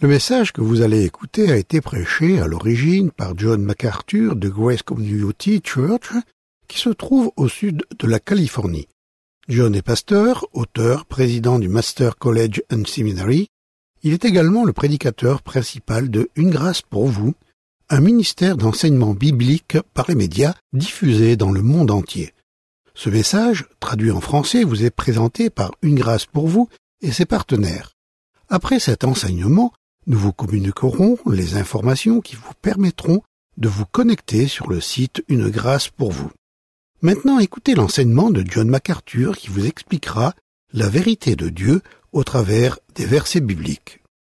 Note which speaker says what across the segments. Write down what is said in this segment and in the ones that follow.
Speaker 1: Le message que vous allez écouter a été prêché à l'origine par John MacArthur de Grace Community Church, qui se trouve au sud de la Californie. John est pasteur, auteur, président du Master College and Seminary. Il est également le prédicateur principal de Une grâce pour vous, un ministère d'enseignement biblique par les médias diffusé dans le monde entier. Ce message, traduit en français, vous est présenté par Une grâce pour vous et ses partenaires. Après cet enseignement, nous vous communiquerons les informations qui vous permettront de vous connecter sur le site Une grâce pour vous. Maintenant, écoutez l'enseignement de John MacArthur qui vous expliquera la vérité de Dieu au travers des versets bibliques.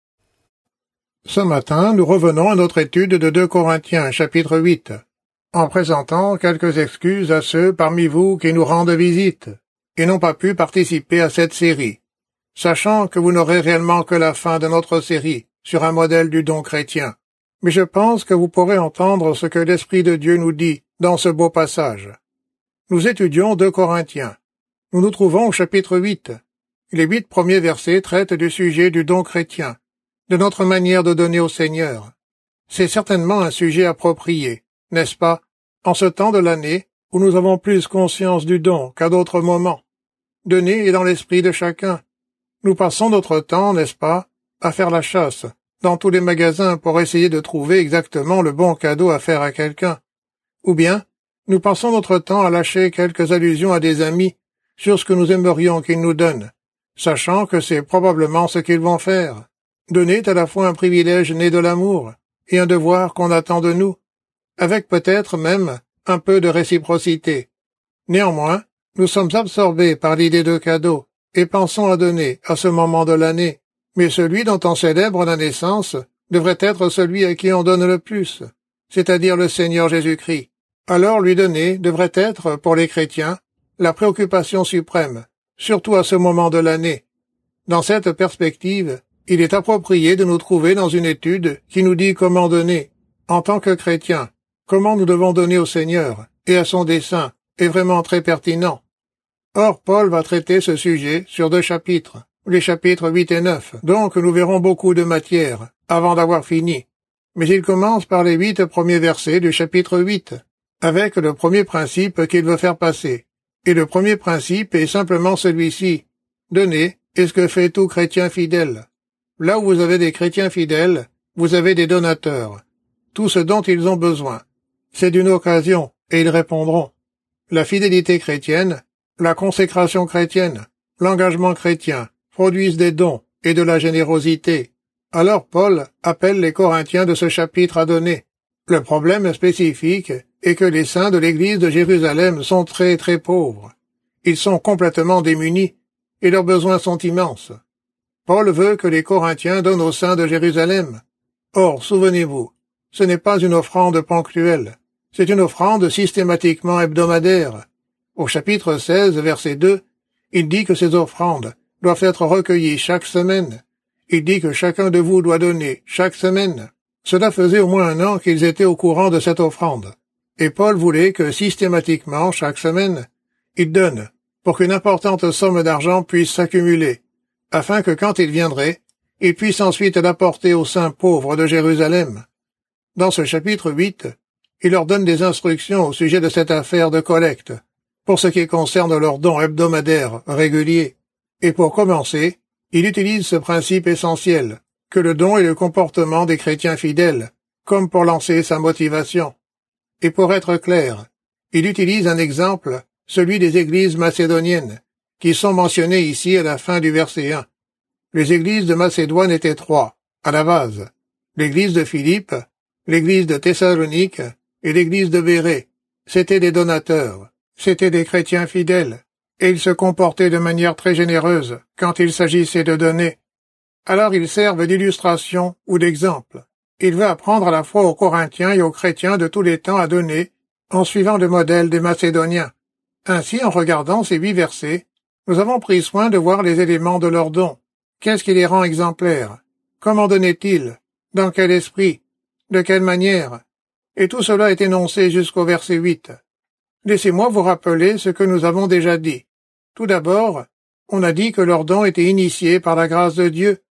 Speaker 2: Ce matin, nous revenons à notre étude de 2 Corinthiens, chapitre 8, en présentant quelques excuses à ceux parmi vous qui nous rendent visite et n'ont pas pu participer à cette série, sachant que vous n'aurez réellement que la fin de notre série sur un modèle du don chrétien. Mais je pense que vous pourrez entendre ce que l'Esprit de Dieu nous dit dans ce beau passage. Nous étudions 2 Corinthiens. Nous nous trouvons au chapitre 8. Les 8 premiers versets traitent du sujet du don chrétien, de notre manière de donner au Seigneur. C'est certainement un sujet approprié, n'est-ce pas, en ce temps de l'année où nous avons plus conscience du don qu'à d'autres moments. Donner est dans l'esprit de chacun. Nous passons notre temps, n'est-ce pas, à faire la chasse dans tous les magasins pour essayer de trouver exactement le bon cadeau à faire à quelqu'un. Ou bien, nous passons notre temps à lâcher quelques allusions à des amis sur ce que nous aimerions qu'ils nous donnent, sachant que c'est probablement ce qu'ils vont faire. Donner est à la fois un privilège né de l'amour et un devoir qu'on attend de nous, avec peut-être même un peu de réciprocité. Néanmoins, nous sommes absorbés par l'idée de cadeau et pensons à donner à ce moment de l'année, mais celui dont on célèbre la naissance devrait être celui à qui on donne le plus, c'est-à-dire le Seigneur Jésus-Christ. Alors lui donner devrait être, pour les chrétiens, la préoccupation suprême, surtout à ce moment de l'année. Dans cette perspective, il est approprié de nous trouver dans une étude qui nous dit comment donner, en tant que chrétiens, comment nous devons donner au Seigneur et à son dessein, est vraiment très pertinent. Or, Paul va traiter ce sujet sur 2 chapitres, les chapitres 8 et 9, donc nous verrons beaucoup de matière avant d'avoir fini. Mais il commence par les 8 premiers versets du chapitre 8, avec le premier principe qu'il veut faire passer. Et le premier principe est simplement celui-ci. Donner est ce que fait tout chrétien fidèle. Là où vous avez des chrétiens fidèles, vous avez des donateurs. Tout ce dont ils ont besoin. C'est d'une occasion, et ils répondront. La fidélité chrétienne, la consécration chrétienne, l'engagement chrétien produisent des dons et de la générosité. Alors Paul appelle les Corinthiens de ce chapitre à donner. Le problème spécifique est que les saints de l'église de Jérusalem sont très très pauvres. Ils sont complètement démunis et leurs besoins sont immenses. Paul veut que les Corinthiens donnent aux saints de Jérusalem. Or, souvenez-vous, ce n'est pas une offrande ponctuelle, c'est une offrande systématiquement hebdomadaire. Au chapitre 16, verset 2, il dit que ces offrandes doivent être recueillies chaque semaine. Il dit que chacun de vous doit donner chaque semaine. Cela faisait au moins 1 an qu'ils étaient au courant de cette offrande. Et Paul voulait que systématiquement, chaque semaine, ils donnent, pour qu'une importante somme d'argent puisse s'accumuler, afin que quand il viendrait, il puisse ensuite l'apporter aux saints pauvres de Jérusalem. Dans ce chapitre 8, il leur donne des instructions au sujet de cette affaire de collecte, pour ce qui concerne leurs dons hebdomadaires réguliers. Et pour commencer, il utilise ce principe essentiel, que le don est le comportement des chrétiens fidèles, comme pour lancer sa motivation. Et pour être clair, il utilise un exemple, celui des églises macédoniennes, qui sont mentionnées ici à la fin du verset 1. Les églises de Macédoine étaient 3, à la base. L'église de Philippe, l'église de Thessalonique et l'église de Bérée. C'étaient des donateurs, c'étaient des chrétiens fidèles, et ils se comportaient de manière très généreuse quand il s'agissait de donner. Alors ils servent d'illustration ou d'exemple. Il veut apprendre à la fois aux Corinthiens et aux chrétiens de tous les temps à donner, en suivant le modèle des Macédoniens. Ainsi, en regardant ces 8 versets, nous avons pris soin de voir les éléments de leur don. Qu'est-ce qui les rend exemplaires? Comment donnaient-ils? Dans quel esprit? De quelle manière? Et tout cela est énoncé jusqu'au verset 8. Laissez-moi vous rappeler ce que nous avons déjà dit. Tout d'abord, on a dit que leur don était initié par la grâce de Dieu.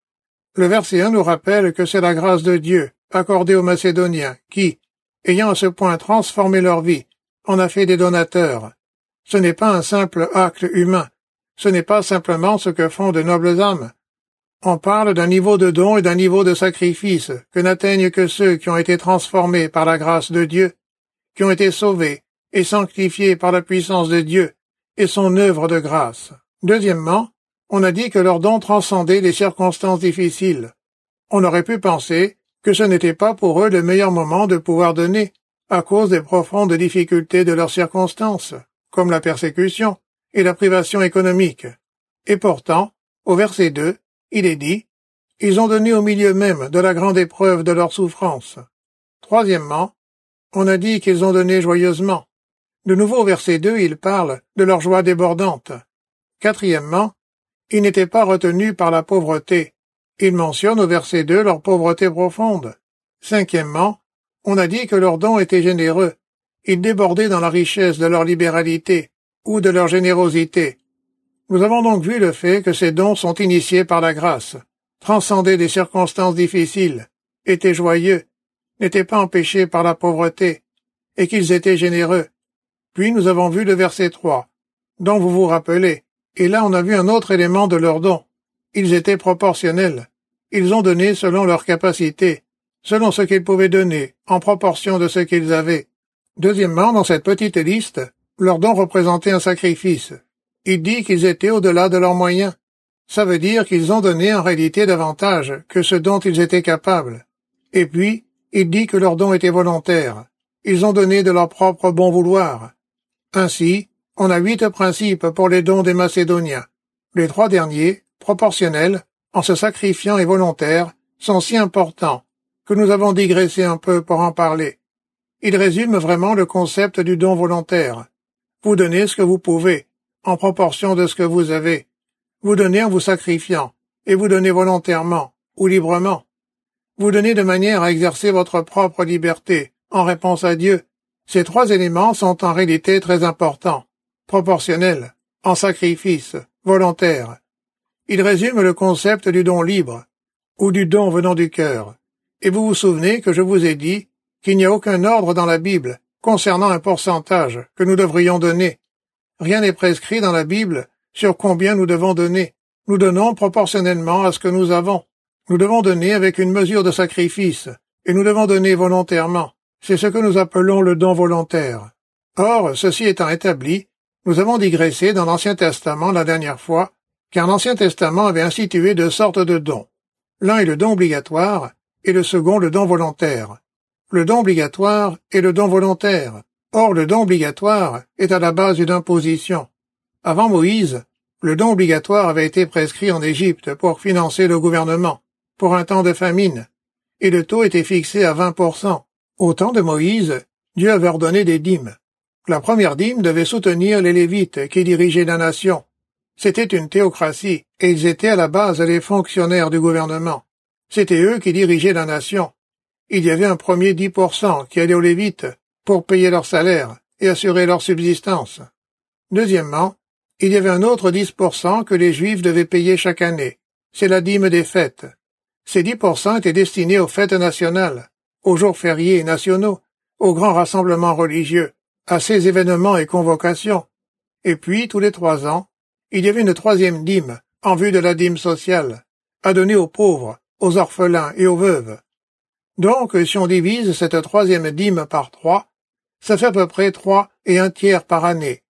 Speaker 2: Le verset 1 nous rappelle que c'est la grâce de Dieu, accordée aux Macédoniens, qui, ayant à ce point transformé leur vie, en a fait des donateurs. Ce n'est pas un simple acte humain, ce n'est pas simplement ce que font de nobles âmes. On parle d'un niveau de don et d'un niveau de sacrifice que n'atteignent que ceux qui ont été transformés par la grâce de Dieu, qui ont été sauvés et sanctifiés par la puissance de Dieu et son œuvre de grâce. Deuxièmement, on a dit que leur don transcendait les circonstances difficiles. On aurait pu penser que ce n'était pas pour eux le meilleur moment de pouvoir donner, à cause des profondes difficultés de leurs circonstances, comme la persécution et la privation économique. Et pourtant, au verset 2, il est dit « Ils ont donné au milieu même de la grande épreuve de leur souffrance ». Troisièmement, on a dit qu'ils ont donné joyeusement. De nouveau au verset 2, il parle de leur joie débordante. Quatrièmement, ils n'étaient pas retenus par la pauvreté. Il mentionne au verset 2 leur pauvreté profonde. Cinquièmement, on a dit que leurs dons étaient généreux. Ils débordaient dans la richesse de leur libéralité ou de leur générosité. Nous avons donc vu le fait que ces dons sont initiés par la grâce, transcendaient des circonstances difficiles, étaient joyeux, n'étaient pas empêchés par la pauvreté, et qu'ils étaient généreux. Puis nous avons vu le verset 3, dont vous vous rappelez, et là on a vu un autre élément de leurs dons. Ils étaient proportionnels. Ils ont donné selon leur capacité, selon ce qu'ils pouvaient donner, en proportion de ce qu'ils avaient. Deuxièmement, dans cette petite liste, leurs dons représentaient un sacrifice. Il dit qu'ils étaient au-delà de leurs moyens. Ça veut dire qu'ils ont donné en réalité davantage que ce dont ils étaient capables. Et puis, il dit que leurs dons étaient volontaires. Ils ont donné de leur propre bon vouloir. Ainsi, on a 8 principes pour les dons des Macédoniens. Les 3 derniers, proportionnels, en se sacrifiant et volontaires, sont si importants que nous avons digressé un peu pour en parler. Ils résument vraiment le concept du don volontaire. Vous donnez ce que vous pouvez, en proportion de ce que vous avez. Vous donnez en vous sacrifiant, et vous donnez volontairement, ou librement. Vous donnez de manière à exercer votre propre liberté, en réponse à Dieu. Ces 3 éléments sont en réalité très importants, proportionnels, en sacrifice, volontaire. Ils résument le concept du don libre, ou du don venant du cœur. Et vous vous souvenez que je vous ai dit qu'il n'y a aucun ordre dans la Bible concernant un pourcentage que nous devrions donner. Rien n'est prescrit dans la Bible sur combien nous devons donner. Nous donnons proportionnellement à ce que nous avons. Nous devons donner avec une mesure de sacrifice, et nous devons donner volontairement. C'est ce que nous appelons le don volontaire. Or, ceci étant établi, nous avons digressé dans l'Ancien Testament la dernière fois, car l'Ancien Testament avait institué 2 sortes de dons. L'un est le don obligatoire, et le second le don volontaire. Le don obligatoire est le don volontaire. Or, le don obligatoire est à la base d'une imposition. Avant Moïse, le don obligatoire avait été prescrit en Égypte pour financer le gouvernement, pour un temps de famine, et le taux était fixé à 20%. Au temps de Moïse, Dieu avait ordonné des dîmes. La première dîme devait soutenir les Lévites qui dirigeaient la nation. C'était une théocratie, et ils étaient à la base les fonctionnaires du gouvernement. C'était eux qui dirigeaient la nation. Il y avait un premier 10% qui allait aux Lévites pour payer leur salaire et assurer leur subsistance. Deuxièmement, il y avait un autre 10% que les Juifs devaient payer chaque année. C'est la dîme des fêtes. Ces 10% étaient destinés aux fêtes nationales, aux jours fériés nationaux, aux grands rassemblements religieux, à ces événements et convocations. Et puis, tous les 3 ans, il y avait une 3e dîme, en vue de la dîme sociale, à donner aux pauvres, aux orphelins et aux veuves. Donc, si on divise cette 3e dîme par 3, ça fait à peu près 3 et 1/3 par année.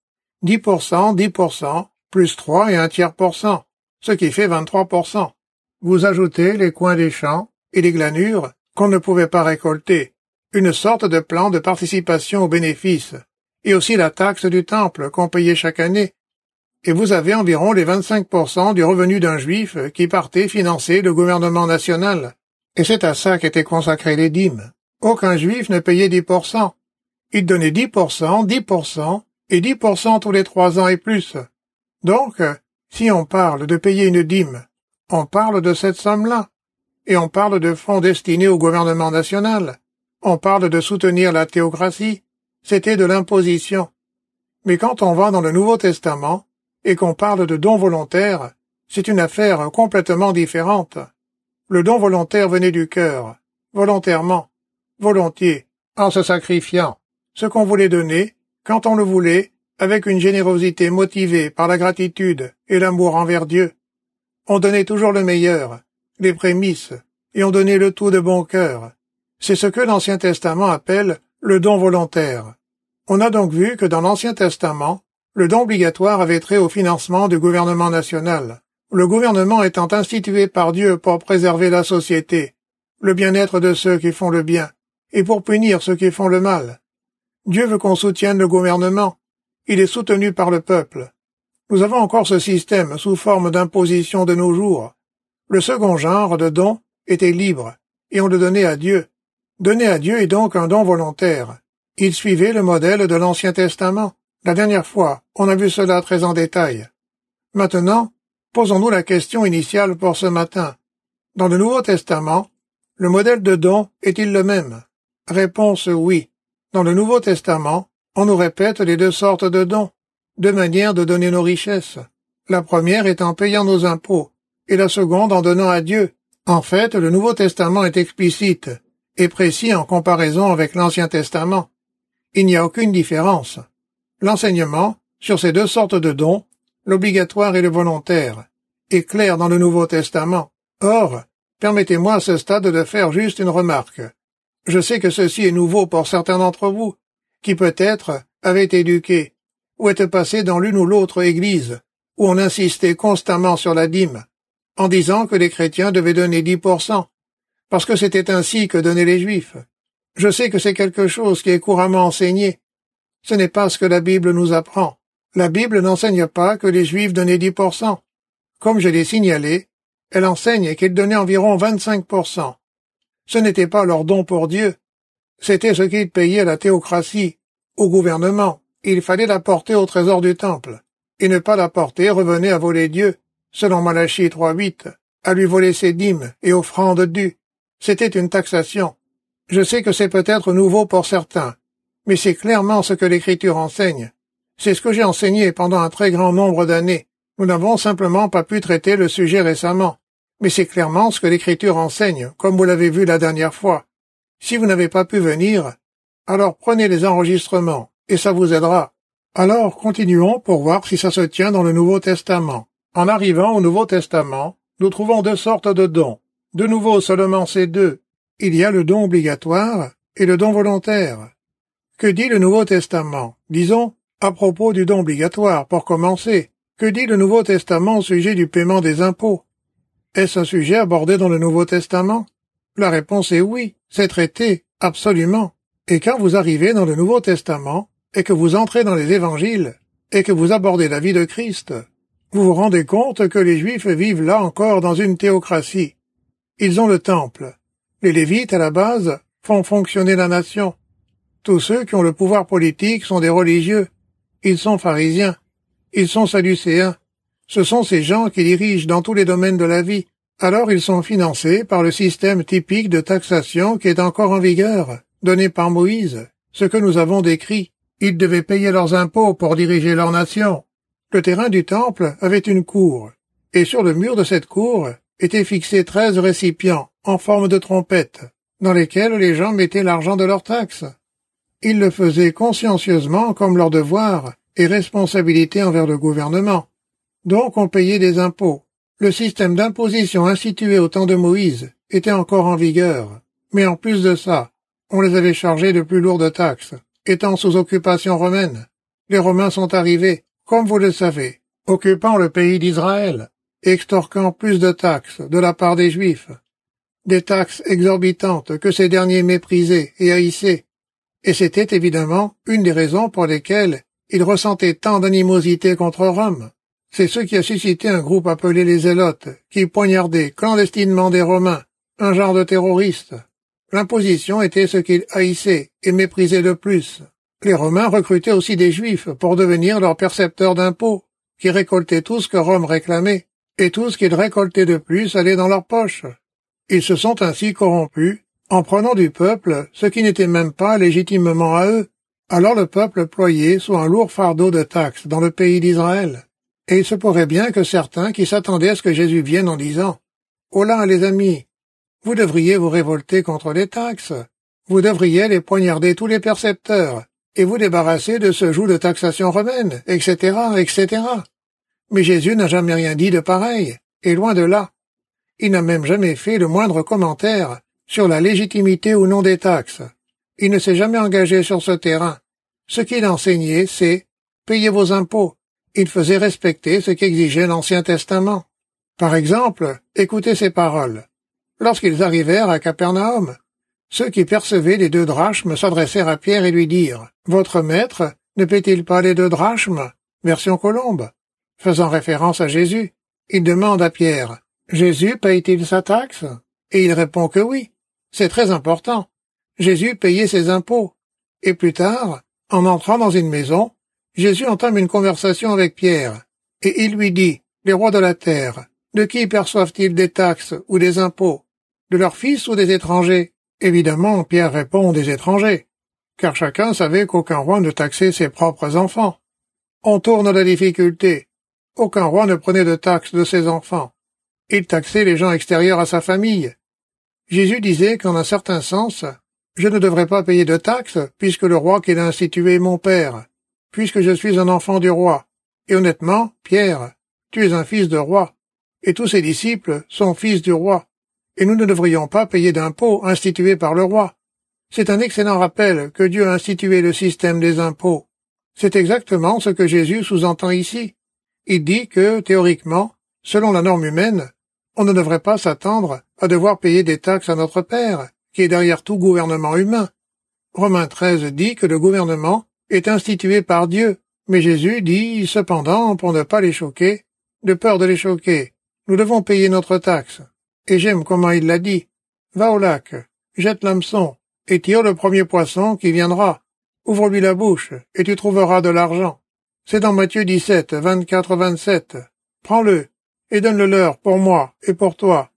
Speaker 2: 10%, 10%, plus 3 et 1/3%, ce qui fait 23%. Vous ajoutez les coins des champs et les glanures qu'on ne pouvait pas récolter, une sorte de plan de participation aux bénéfices, et aussi la taxe du temple qu'on payait chaque année. Et vous avez environ les 25% du revenu d'un juif qui partait financer le gouvernement national. Et c'est à ça qu'étaient consacrées les dîmes. Aucun juif ne payait 10%. Il donnait 10%, 10%, et 10% tous les 3 ans et plus. Donc, si on parle de payer une dîme, on parle de cette somme-là. Et on parle de fonds destinés au gouvernement national. On parle de soutenir la théocratie. C'était de l'imposition. Mais quand on va dans le Nouveau Testament, et qu'on parle de dons volontaires, c'est une affaire complètement différente. Le don volontaire venait du cœur, volontairement, volontiers, en se sacrifiant, ce qu'on voulait donner, quand on le voulait, avec une générosité motivée par la gratitude et l'amour envers Dieu. On donnait toujours le meilleur, les prémices, et on donnait le tout de bon cœur. C'est ce que l'Ancien Testament appelle le don volontaire. On a donc vu que dans l'Ancien Testament, le don obligatoire avait trait au financement du gouvernement national, le gouvernement étant institué par Dieu pour préserver la société, le bien-être de ceux qui font le bien, et pour punir ceux qui font le mal. Dieu veut qu'on soutienne le gouvernement. Il est soutenu par le peuple. Nous avons encore ce système sous forme d'imposition de nos jours. Le second genre de don était libre, et on le donnait à Dieu. Donner à Dieu est donc un don volontaire. Il suivait le modèle de l'Ancien Testament. La dernière fois, on a vu cela très en détail. Maintenant, posons-nous la question initiale pour ce matin. Dans le Nouveau Testament, le modèle de don est-il le même? Réponse oui. Dans le Nouveau Testament, on nous répète les deux sortes de dons, deux manières de donner nos richesses. La première est en payant nos impôts, et la seconde en donnant à Dieu. En fait, le Nouveau Testament est explicite et précis en comparaison avec l'Ancien Testament. Il n'y a aucune différence. L'enseignement, sur ces deux sortes de dons, l'obligatoire et le volontaire, est clair dans le Nouveau Testament. Or, permettez-moi à ce stade de faire juste une remarque. Je sais que ceci est nouveau pour certains d'entre vous, qui peut-être avaient été éduqués, ou étaient passés dans l'une ou l'autre église, où on insistait constamment sur la dîme, en disant que les chrétiens devaient donner 10%, parce que c'était ainsi que donnaient les Juifs. Je sais que c'est quelque chose qui est couramment enseigné. Ce n'est pas ce que la Bible nous apprend. La Bible n'enseigne pas que les Juifs donnaient 10%. Comme je l'ai signalé, elle enseigne qu'ils donnaient environ 25%. Ce n'était pas leur don pour Dieu. C'était ce qu'ils payaient à la théocratie, au gouvernement. Il fallait l'apporter au trésor du temple. Et ne pas l'apporter revenait à voler Dieu, selon Malachie 3:8, à lui voler ses dîmes et offrandes dues. C'était une taxation. Je sais que c'est peut-être nouveau pour certains, mais c'est clairement ce que l'Écriture enseigne. C'est ce que j'ai enseigné pendant un très grand nombre d'années. Nous n'avons simplement pas pu traiter le sujet récemment. Mais c'est clairement ce que l'Écriture enseigne, comme vous l'avez vu la dernière fois. Si vous n'avez pas pu venir, alors prenez les enregistrements, et ça vous aidera. Alors continuons pour voir si ça se tient dans le Nouveau Testament. En arrivant au Nouveau Testament, nous trouvons deux sortes de dons. De nouveau seulement ces deux. Il y a le don obligatoire et le don volontaire. Que dit le Nouveau Testament? Disons, à propos du don obligatoire, pour commencer, que dit le Nouveau Testament au sujet du paiement des impôts? Est-ce un sujet abordé dans le Nouveau Testament? La réponse est oui, c'est traité, absolument. Et quand vous arrivez dans le Nouveau Testament, et que vous entrez dans les évangiles, et que vous abordez la vie de Christ, vous vous rendez compte que les Juifs vivent là encore dans une théocratie. Ils ont le temple. Les Lévites, à la base, font fonctionner la nation. Tous ceux qui ont le pouvoir politique sont des religieux. Ils sont pharisiens. Ils sont sadducéens. Ce sont ces gens qui dirigent dans tous les domaines de la vie. Alors ils sont financés par le système typique de taxation qui est encore en vigueur, donné par Moïse, ce que nous avons décrit. Ils devaient payer leurs impôts pour diriger leur nation. Le terrain du temple avait une cour, et sur le mur de cette cour étaient fixés 13 récipients en forme de trompette, dans lesquels les gens mettaient l'argent de leurs taxes. Ils le faisaient consciencieusement comme leur devoir et responsabilité envers le gouvernement. Donc on payait des impôts. Le système d'imposition institué au temps de Moïse était encore en vigueur, mais en plus de ça, on les avait chargés de plus lourdes taxes, étant sous occupation romaine. Les Romains sont arrivés, comme vous le savez, occupant le pays d'Israël, extorquant plus de taxes de la part des Juifs, des taxes exorbitantes que ces derniers méprisaient et haïssaient, et c'était évidemment une des raisons pour lesquelles ils ressentaient tant d'animosité contre Rome. C'est ce qui a suscité un groupe appelé les Zélotes, qui poignardaient clandestinement des Romains, un genre de terroristes. L'imposition était ce qu'ils haïssaient et méprisaient le plus. Les Romains recrutaient aussi des Juifs pour devenir leurs percepteurs d'impôts, qui récoltaient tout ce que Rome réclamait, et tout ce qu'ils récoltaient de plus allait dans leurs poches. Ils se sont ainsi corrompus, en prenant du peuple ce qui n'était même pas légitimement à eux. Alors le peuple ployait sous un lourd fardeau de taxes dans le pays d'Israël. Et il se pourrait bien que certains qui s'attendaient à ce que Jésus vienne en disant « Oh là, les amis, Vous devriez vous révolter contre les taxes. Vous devriez les poignarder tous les percepteurs et vous débarrasser de ce joug de taxation romaine, etc., etc. Mais Jésus n'a jamais rien dit de pareil, et loin de là. Il n'a même jamais fait le moindre commentaire sur la légitimité ou non des taxes. Il ne s'est jamais engagé sur ce terrain. Ce qu'il enseignait, c'est « payez vos impôts ». Il faisait respecter ce qu'exigeait l'Ancien Testament. Par exemple, écoutez ces paroles. Lorsqu'ils arrivèrent à Capernaum, ceux qui percevaient les 2 drachmes s'adressèrent à Pierre et lui dirent « Votre maître ne paie-t-il pas les 2 drachmes ?» Version Colombe. Faisant référence à Jésus, il demande à Pierre « Jésus paye-t-il sa taxe ?» Et il répond que oui. C'est très important. Jésus payait ses impôts. Et plus tard, en entrant dans une maison, Jésus entame une conversation avec Pierre, et il lui dit « Les rois de la terre, de qui perçoivent-ils des taxes ou des impôts? De leurs fils ou des étrangers ?» Évidemment, Pierre répond « Des étrangers », car chacun savait qu'aucun roi ne taxait ses propres enfants. On tourne la difficulté. Aucun roi ne prenait de taxes de ses enfants. Il taxait les gens extérieurs à sa famille. Jésus disait qu'en un certain sens, « Je ne devrais pas payer de taxes, puisque le roi qu'il a institué est mon père, puisque je suis un enfant du roi. Et honnêtement, Pierre, tu es un fils de roi, et tous ses disciples sont fils du roi, et nous ne devrions pas payer d'impôts institués par le roi. C'est un excellent rappel que Dieu a institué le système des impôts. C'est exactement ce que Jésus sous-entend ici. Il dit que, théoriquement, selon la norme humaine, on ne devrait pas s'attendre à devoir payer des taxes à notre Père, qui est derrière tout gouvernement humain. Romains 13 dit que le gouvernement est institué par Dieu, mais Jésus dit, cependant, pour ne pas les choquer, de peur de les choquer, nous devons payer notre taxe. Et j'aime comment il l'a dit. Va au lac, jette l'hameçon, et tire le premier poisson qui viendra. Ouvre-lui la bouche, et tu trouveras de l'argent. C'est dans Matthieu 17, 24-27. Prends-le, et donne-le leur pour moi et pour toi.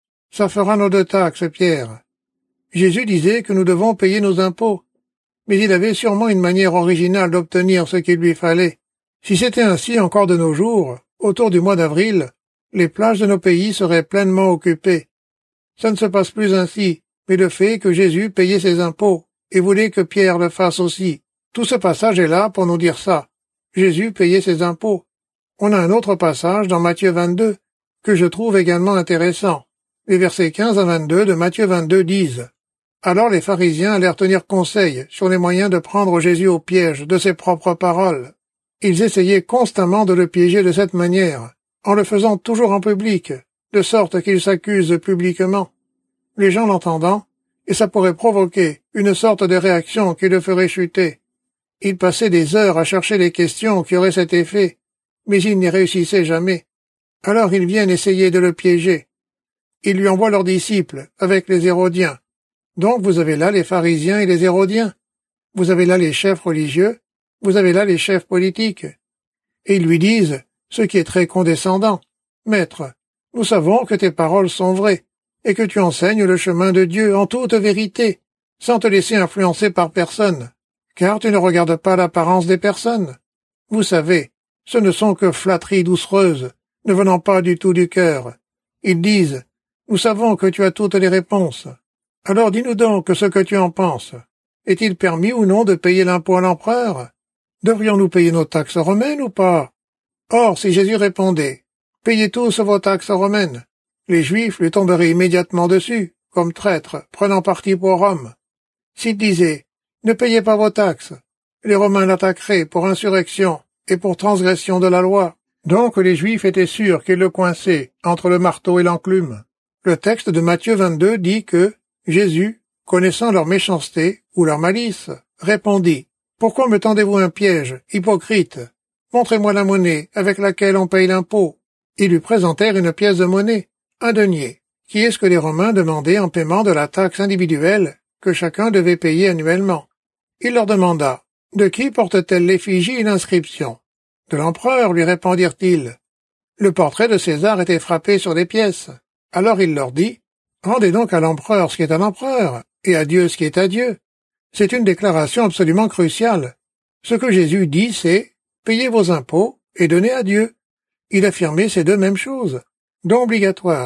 Speaker 2: Ça fera nos 2 taxes, Pierre. Jésus disait que nous devons payer nos impôts, mais il avait sûrement une manière originale d'obtenir ce qu'il lui fallait. Si c'était ainsi encore de nos jours, autour du mois d'avril, les plages de nos pays seraient pleinement occupées. Ça ne se passe plus ainsi, mais le fait que Jésus payait ses impôts et voulait que Pierre le fasse aussi. Tout ce passage est là pour nous dire ça. Jésus payait ses impôts. On a un autre passage dans Matthieu 22 que je trouve également intéressant. Les versets 15 à 22 de Matthieu 22 disent « Alors les pharisiens allèrent tenir conseil sur les moyens de prendre Jésus au piège de ses propres paroles. Ils essayaient constamment de le piéger de cette manière, en le faisant toujours en public, de sorte qu'il s'accuse publiquement. Les gens l'entendant, et ça pourrait provoquer une sorte de réaction qui le ferait chuter. Il passait des heures à chercher les questions qui auraient cet effet, mais il n'y réussissait jamais. Alors ils viennent essayer de le piéger. Ils lui envoient leurs disciples, avec les Hérodiens. Donc vous avez là les pharisiens et les Hérodiens. Vous avez là les chefs religieux, vous avez là les chefs politiques. Et ils lui disent, ce qui est très condescendant, « Maître, nous savons que tes paroles sont vraies, et que tu enseignes le chemin de Dieu en toute vérité, sans te laisser influencer par personne, car tu ne regardes pas l'apparence des personnes. Vous savez, ce ne sont que flatteries doucereuses, ne venant pas du tout du cœur. Ils disent, « Nous savons que tu as toutes les réponses. Alors dis-nous donc ce que tu en penses. Est-il permis ou non de payer l'impôt à l'empereur? Devrions-nous payer nos taxes romaines ou pas? » Or, si Jésus répondait, « Payez tous vos taxes romaines », les Juifs lui tomberaient immédiatement dessus, comme traître, prenant parti pour Rome. S'il disait, « Ne payez pas vos taxes », les Romains l'attaqueraient pour insurrection et pour transgression de la loi. Donc les Juifs étaient sûrs qu'ils le coinçaient entre le marteau et l'enclume. Le texte de Matthieu 22 dit que Jésus, connaissant leur méchanceté ou leur malice, répondit, « Pourquoi me tendez-vous un piège, hypocrite? Montrez-moi la monnaie avec laquelle on paye l'impôt. » Ils lui présentèrent une pièce de monnaie, un denier, qui est ce que les Romains demandaient en paiement de la taxe individuelle que chacun devait payer annuellement. Il leur demanda, « De qui porte-t-elle l'effigie et l'inscription? » « De l'empereur, lui répondirent-ils. Le portrait de César était frappé sur les pièces. Alors il leur dit, « Rendez donc à l'empereur ce qui est à l'empereur, et à Dieu ce qui est à Dieu. » C'est une déclaration absolument cruciale. Ce que Jésus dit, c'est « Payez vos impôts et donnez à Dieu. » Il affirmait ces 2 mêmes choses, dont obligatoires.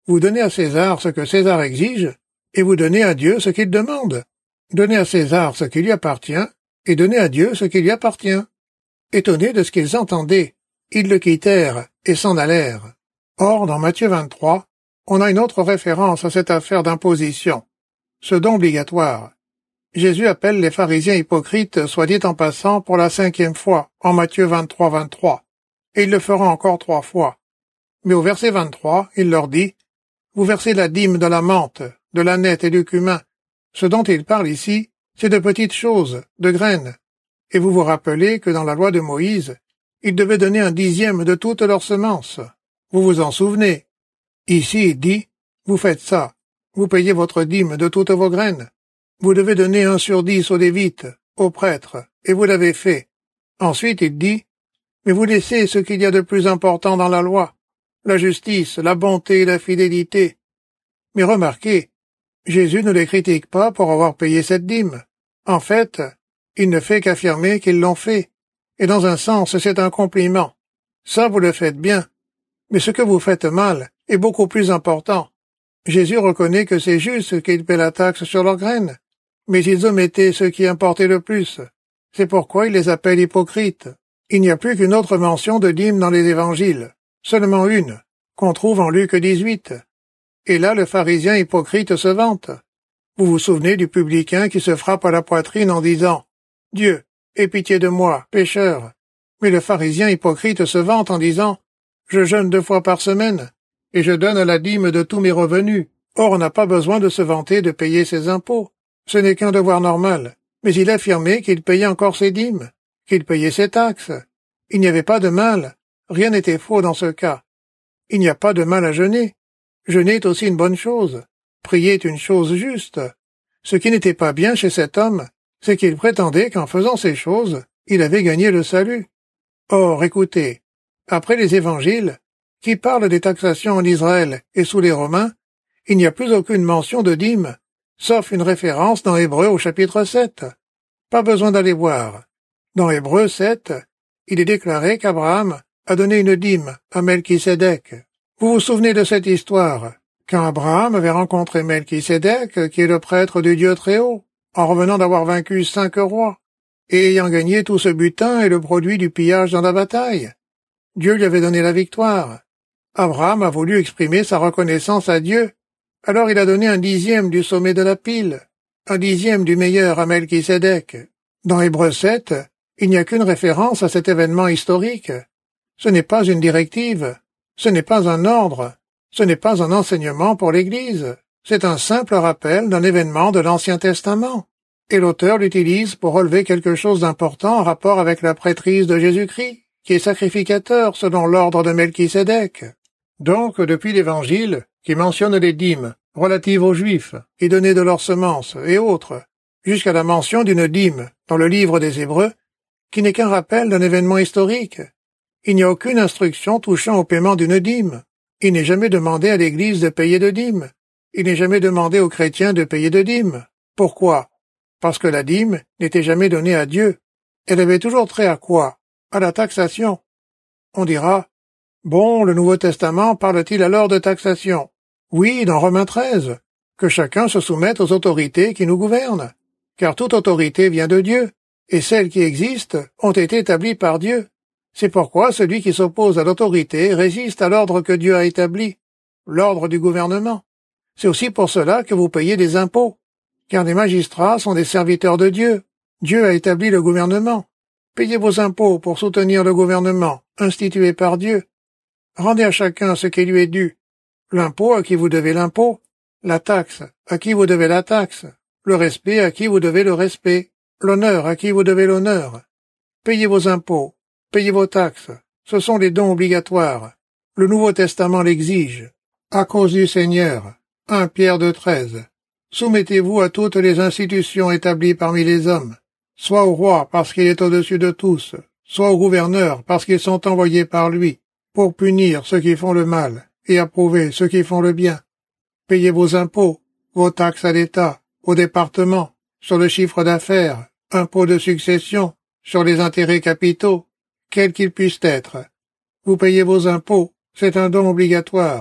Speaker 2: Vous donnez à César ce que César exige, et vous donnez à Dieu ce qu'il demande. Donnez à César ce qui lui appartient, et donnez à Dieu ce qui lui appartient. » Étonnés de ce qu'ils entendaient, ils le quittèrent et s'en allèrent. Or, dans Matthieu 23, on a une autre référence à cette affaire d'imposition, ce don obligatoire. Jésus appelle les pharisiens hypocrites, soit dit en passant, pour la 5e fois, en Matthieu 23, 23, et il le fera encore 3 fois. Mais au verset 23, il leur dit, « Vous versez la dîme de la menthe, de l'ânette et du cumin. » Ce dont il parle ici, c'est de petites choses, de graines. Et vous vous rappelez que dans la loi de Moïse, ils devaient donner 1/10 de toutes leurs semences. Vous vous en souvenez. Ici, il dit, « Vous faites ça. Vous payez votre dîme de toutes vos graines. Vous devez donner 1/10 aux Lévites, aux prêtres, et vous l'avez fait. » Ensuite, il dit, « Mais vous laissez ce qu'il y a de plus important dans la loi, la justice, la bonté et la fidélité. » Mais remarquez, Jésus ne les critique pas pour avoir payé cette dîme. En fait, il ne fait qu'affirmer qu'ils l'ont fait. Et dans un sens, c'est un compliment. Ça, vous le faites bien. Mais ce que vous faites mal est beaucoup plus important. Jésus reconnaît que c'est juste qu'ils paient la taxe sur leurs graines. Mais ils omettaient ce qui importait le plus. C'est pourquoi il les appelle hypocrites. Il n'y a plus qu'une autre mention de dîme dans les évangiles. Seulement une, qu'on trouve en Luc 18. Et là, le pharisien hypocrite se vante. Vous vous souvenez du publicain qui se frappe à la poitrine en disant « Dieu, aie pitié de moi, pécheur ». Mais le pharisien hypocrite se vante en disant « Je jeûne 2 fois par semaine, et je donne la dîme de tous mes revenus. » Or, on n'a pas besoin de se vanter de payer ses impôts. Ce n'est qu'un devoir normal. Mais il affirmait qu'il payait encore ses dîmes, qu'il payait ses taxes. Il n'y avait pas de mal. Rien n'était faux dans ce cas. Il n'y a pas de mal à jeûner. Jeûner est aussi une bonne chose. Prier est une chose juste. Ce qui n'était pas bien chez cet homme, c'est qu'il prétendait qu'en faisant ces choses, il avait gagné le salut. Or, écoutez, après les évangiles, qui parlent des taxations en Israël et sous les Romains, il n'y a plus aucune mention de dîme, sauf une référence dans Hébreux au chapitre 7. Pas besoin d'aller voir. Dans Hébreux 7, il est déclaré qu'Abraham a donné une dîme à Melchisédek. Vous vous souvenez de cette histoire, quand Abraham avait rencontré Melchisédek, qui est le prêtre du Dieu Très-Haut, en revenant d'avoir vaincu 5 rois, et ayant gagné tout ce butin et le produit du pillage dans la bataille. Dieu lui avait donné la victoire. Abraham a voulu exprimer sa reconnaissance à Dieu, alors il a donné 1/10 du sommet de la pile, 1/10 du meilleur à Melchisédek. Dans Hébreux 7, il n'y a qu'une référence à cet événement historique. Ce n'est pas une directive, ce n'est pas un ordre, ce n'est pas un enseignement pour l'Église, c'est un simple rappel d'un événement de l'Ancien Testament. Et l'auteur l'utilise pour relever quelque chose d'important en rapport avec la prêtrise de Jésus-Christ, qui est sacrificateur selon l'ordre de Melchisédek. Donc, depuis l'Évangile, qui mentionne les dîmes relatives aux Juifs, qui donnaient de leurs semences et autres, jusqu'à la mention d'une dîme dans le livre des Hébreux, qui n'est qu'un rappel d'un événement historique. Il n'y a aucune instruction touchant au paiement d'une dîme. Il n'est jamais demandé à l'Église de payer de dîme. Il n'est jamais demandé aux chrétiens de payer de dîme. Pourquoi? Parce que la dîme n'était jamais donnée à Dieu. Elle avait toujours trait à quoi? À la taxation. On dira, bon, le Nouveau Testament parle-t-il alors de taxation? Oui, dans Romains 13, que chacun se soumette aux autorités qui nous gouvernent, car toute autorité vient de Dieu, et celles qui existent ont été établies par Dieu. C'est pourquoi celui qui s'oppose à l'autorité résiste à l'ordre que Dieu a établi, l'ordre du gouvernement. C'est aussi pour cela que vous payez des impôts, car les magistrats sont des serviteurs de Dieu. Dieu a établi le gouvernement. Payez vos impôts pour soutenir le gouvernement, institué par Dieu. Rendez à chacun ce qui lui est dû. L'impôt à qui vous devez l'impôt, la taxe à qui vous devez la taxe, le respect à qui vous devez le respect, l'honneur à qui vous devez l'honneur. Payez vos impôts, payez vos taxes, ce sont les dons obligatoires. Le Nouveau Testament l'exige. À cause du Seigneur. 1 Pierre 2,13. Soumettez-vous à toutes les institutions établies parmi les hommes, soit au roi parce qu'il est au-dessus de tous, soit aux gouverneurs parce qu'ils sont envoyés par lui, pour punir ceux qui font le mal et approuver ceux qui font le bien. Payez vos impôts, vos taxes à l'État, au département, sur le chiffre d'affaires, impôts de succession, sur les intérêts capitaux, quels qu'ils puissent être. Vous payez vos impôts, c'est un don obligatoire,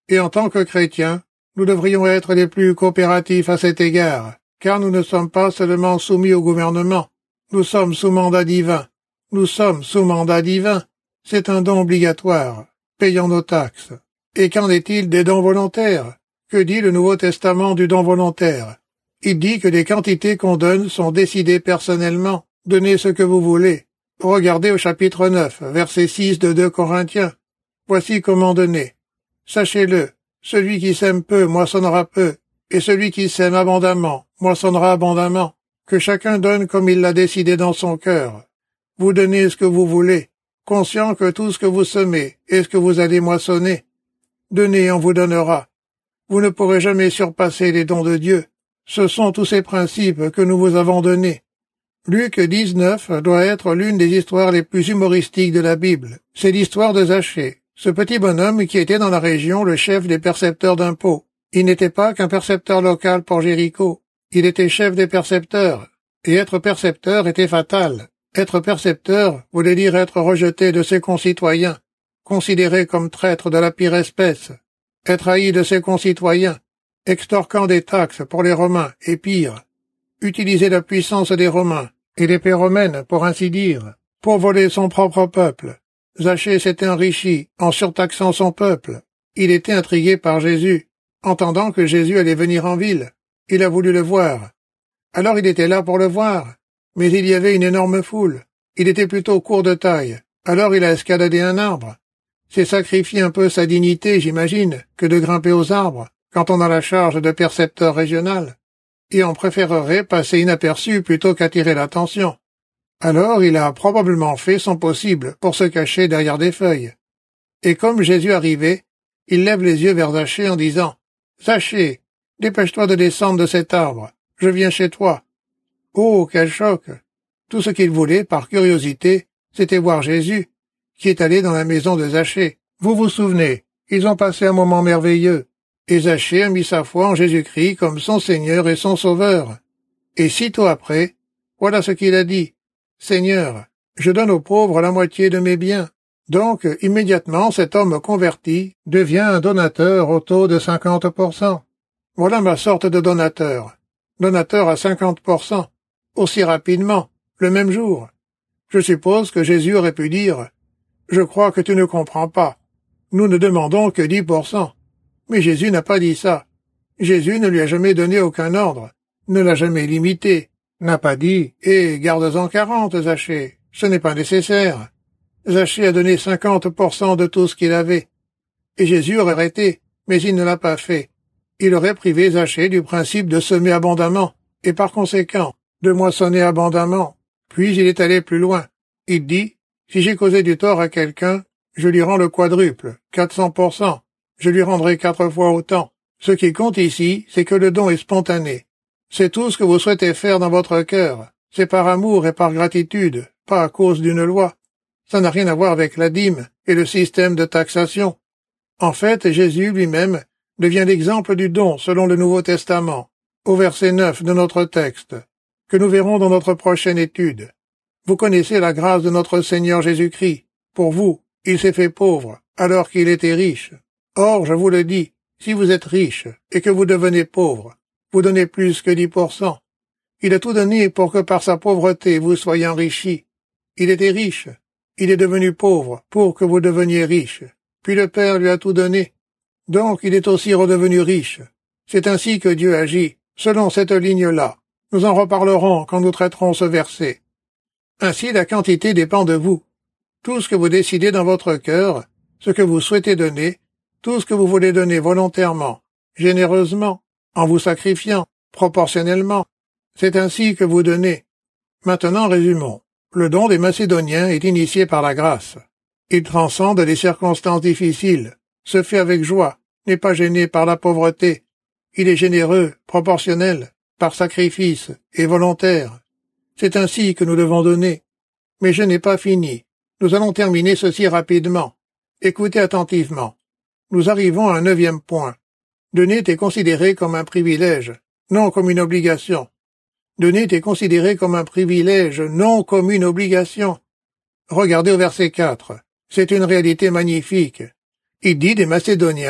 Speaker 2: Et en tant que chrétiens, nous devrions être les plus coopératifs à cet égard, car nous ne sommes pas seulement soumis au gouvernement, nous sommes sous mandat divin. Nous sommes sous mandat divin. C'est un don obligatoire, payant nos taxes. Et qu'en est-il des dons volontaires? Que dit le Nouveau Testament du don volontaire? Il dit que les quantités qu'on donne sont décidées personnellement. Donnez ce que vous voulez. Regardez au chapitre 9, verset 6 de 2 Corinthiens. Voici comment donner. Sachez-le, celui qui sème peu moissonnera peu, et celui qui sème abondamment moissonnera abondamment. Que chacun donne comme il l'a décidé dans son cœur. Vous donnez ce que vous voulez, conscient que tout ce que vous semez est ce que vous allez moissonner. Donnez et on vous donnera. Vous ne pourrez jamais surpasser les dons de Dieu. Ce sont tous ces principes que nous vous avons donnés. Luc 19 doit être l'une des histoires les plus humoristiques de la Bible. C'est l'histoire de Zachée, ce petit bonhomme qui était dans la région le chef des percepteurs d'impôts. Il n'était pas qu'un percepteur local pour Jéricho. Il était chef des percepteurs. Et être percepteur était fatal. Être percepteur voulait dire être rejeté de ses concitoyens, considéré comme traître de la pire espèce, être haï de ses concitoyens, extorquant des taxes pour les Romains, et pire, utiliser la puissance des Romains et l'épée romaine, pour ainsi dire, pour voler son propre peuple. Zachée s'était enrichi en surtaxant son peuple. Il était intrigué par Jésus, entendant que Jésus allait venir en ville. Il a voulu le voir. Alors il était là pour le voir. Mais il y avait une énorme foule. Il était plutôt court de taille. Alors il a escaladé un arbre. C'est sacrifier un peu sa dignité, j'imagine, que de grimper aux arbres, quand on a la charge de percepteur régional. Et on préférerait passer inaperçu plutôt qu'attirer l'attention. Alors il a probablement fait son possible pour se cacher derrière des feuilles. Et comme Jésus arrivait, il lève les yeux vers Zachée en disant « Zachée, dépêche-toi de descendre de cet arbre. Je viens chez toi. » Oh, quel choc! Tout ce qu'il voulait, par curiosité, c'était voir Jésus, qui est allé dans la maison de Zachée. Vous vous souvenez, ils ont passé un moment merveilleux, et Zachée a mis sa foi en Jésus-Christ comme son Seigneur et son Sauveur. Et sitôt après, voilà ce qu'il a dit. « Seigneur, je donne aux pauvres la moitié de mes biens. » Donc, immédiatement, cet homme converti devient un donateur au taux de 50%. Voilà ma sorte de donateur. Donateur à 50%. Aussi rapidement, le même jour. Je suppose que Jésus aurait pu dire « Je crois que tu ne comprends pas. Nous ne demandons que 10%. » Mais Jésus n'a pas dit ça. Jésus ne lui a jamais donné aucun ordre, ne l'a jamais limité, n'a pas dit « Eh, garde-en 40, Zachée, ce n'est pas nécessaire. » Zachée a donné 50% de tout ce qu'il avait. Et Jésus aurait arrêté, mais il ne l'a pas fait. Il aurait privé Zachée du principe de semer abondamment, et par conséquent, de moissonner abondamment. Puis il est allé plus loin. Il dit, si j'ai causé du tort à quelqu'un, je lui rends le quadruple, 400%. Je lui rendrai 4 fois autant. Ce qui compte ici, c'est que le don est spontané. C'est tout ce que vous souhaitez faire dans votre cœur. C'est par amour et par gratitude, pas à cause d'une loi. Ça n'a rien à voir avec la dîme et le système de taxation. En fait, Jésus lui-même devient l'exemple du don selon le Nouveau Testament, au verset 9 de notre texte, que nous verrons dans notre prochaine étude. Vous connaissez la grâce de notre Seigneur Jésus-Christ. Pour vous, il s'est fait pauvre, alors qu'il était riche. Or, je vous le dis, si vous êtes riche et que vous devenez pauvre, vous donnez plus que 10%. Il a tout donné pour que par sa pauvreté vous soyez enrichis. Il était riche. Il est devenu pauvre pour que vous deveniez riche. Puis le Père lui a tout donné. Donc il est aussi redevenu riche. C'est ainsi que Dieu agit, selon cette ligne-là. Nous en reparlerons quand nous traiterons ce verset. Ainsi la quantité dépend de vous. Tout ce que vous décidez dans votre cœur, ce que vous souhaitez donner, tout ce que vous voulez donner volontairement, généreusement, en vous sacrifiant, proportionnellement, c'est ainsi que vous donnez. Maintenant résumons. Le don des Macédoniens est initié par la grâce. Il transcende les circonstances difficiles, se fait avec joie, n'est pas gêné par la pauvreté. Il est généreux, proportionnel, par sacrifice et volontaire. C'est ainsi que nous devons donner. Mais je n'ai pas fini. Nous allons terminer ceci rapidement. Écoutez attentivement. Nous arrivons à un 9e point. Donner est considéré comme un privilège, non comme une obligation. Donner est considéré comme un privilège, non comme une obligation. Regardez au verset 4. C'est une réalité magnifique. Il dit des Macédoniens,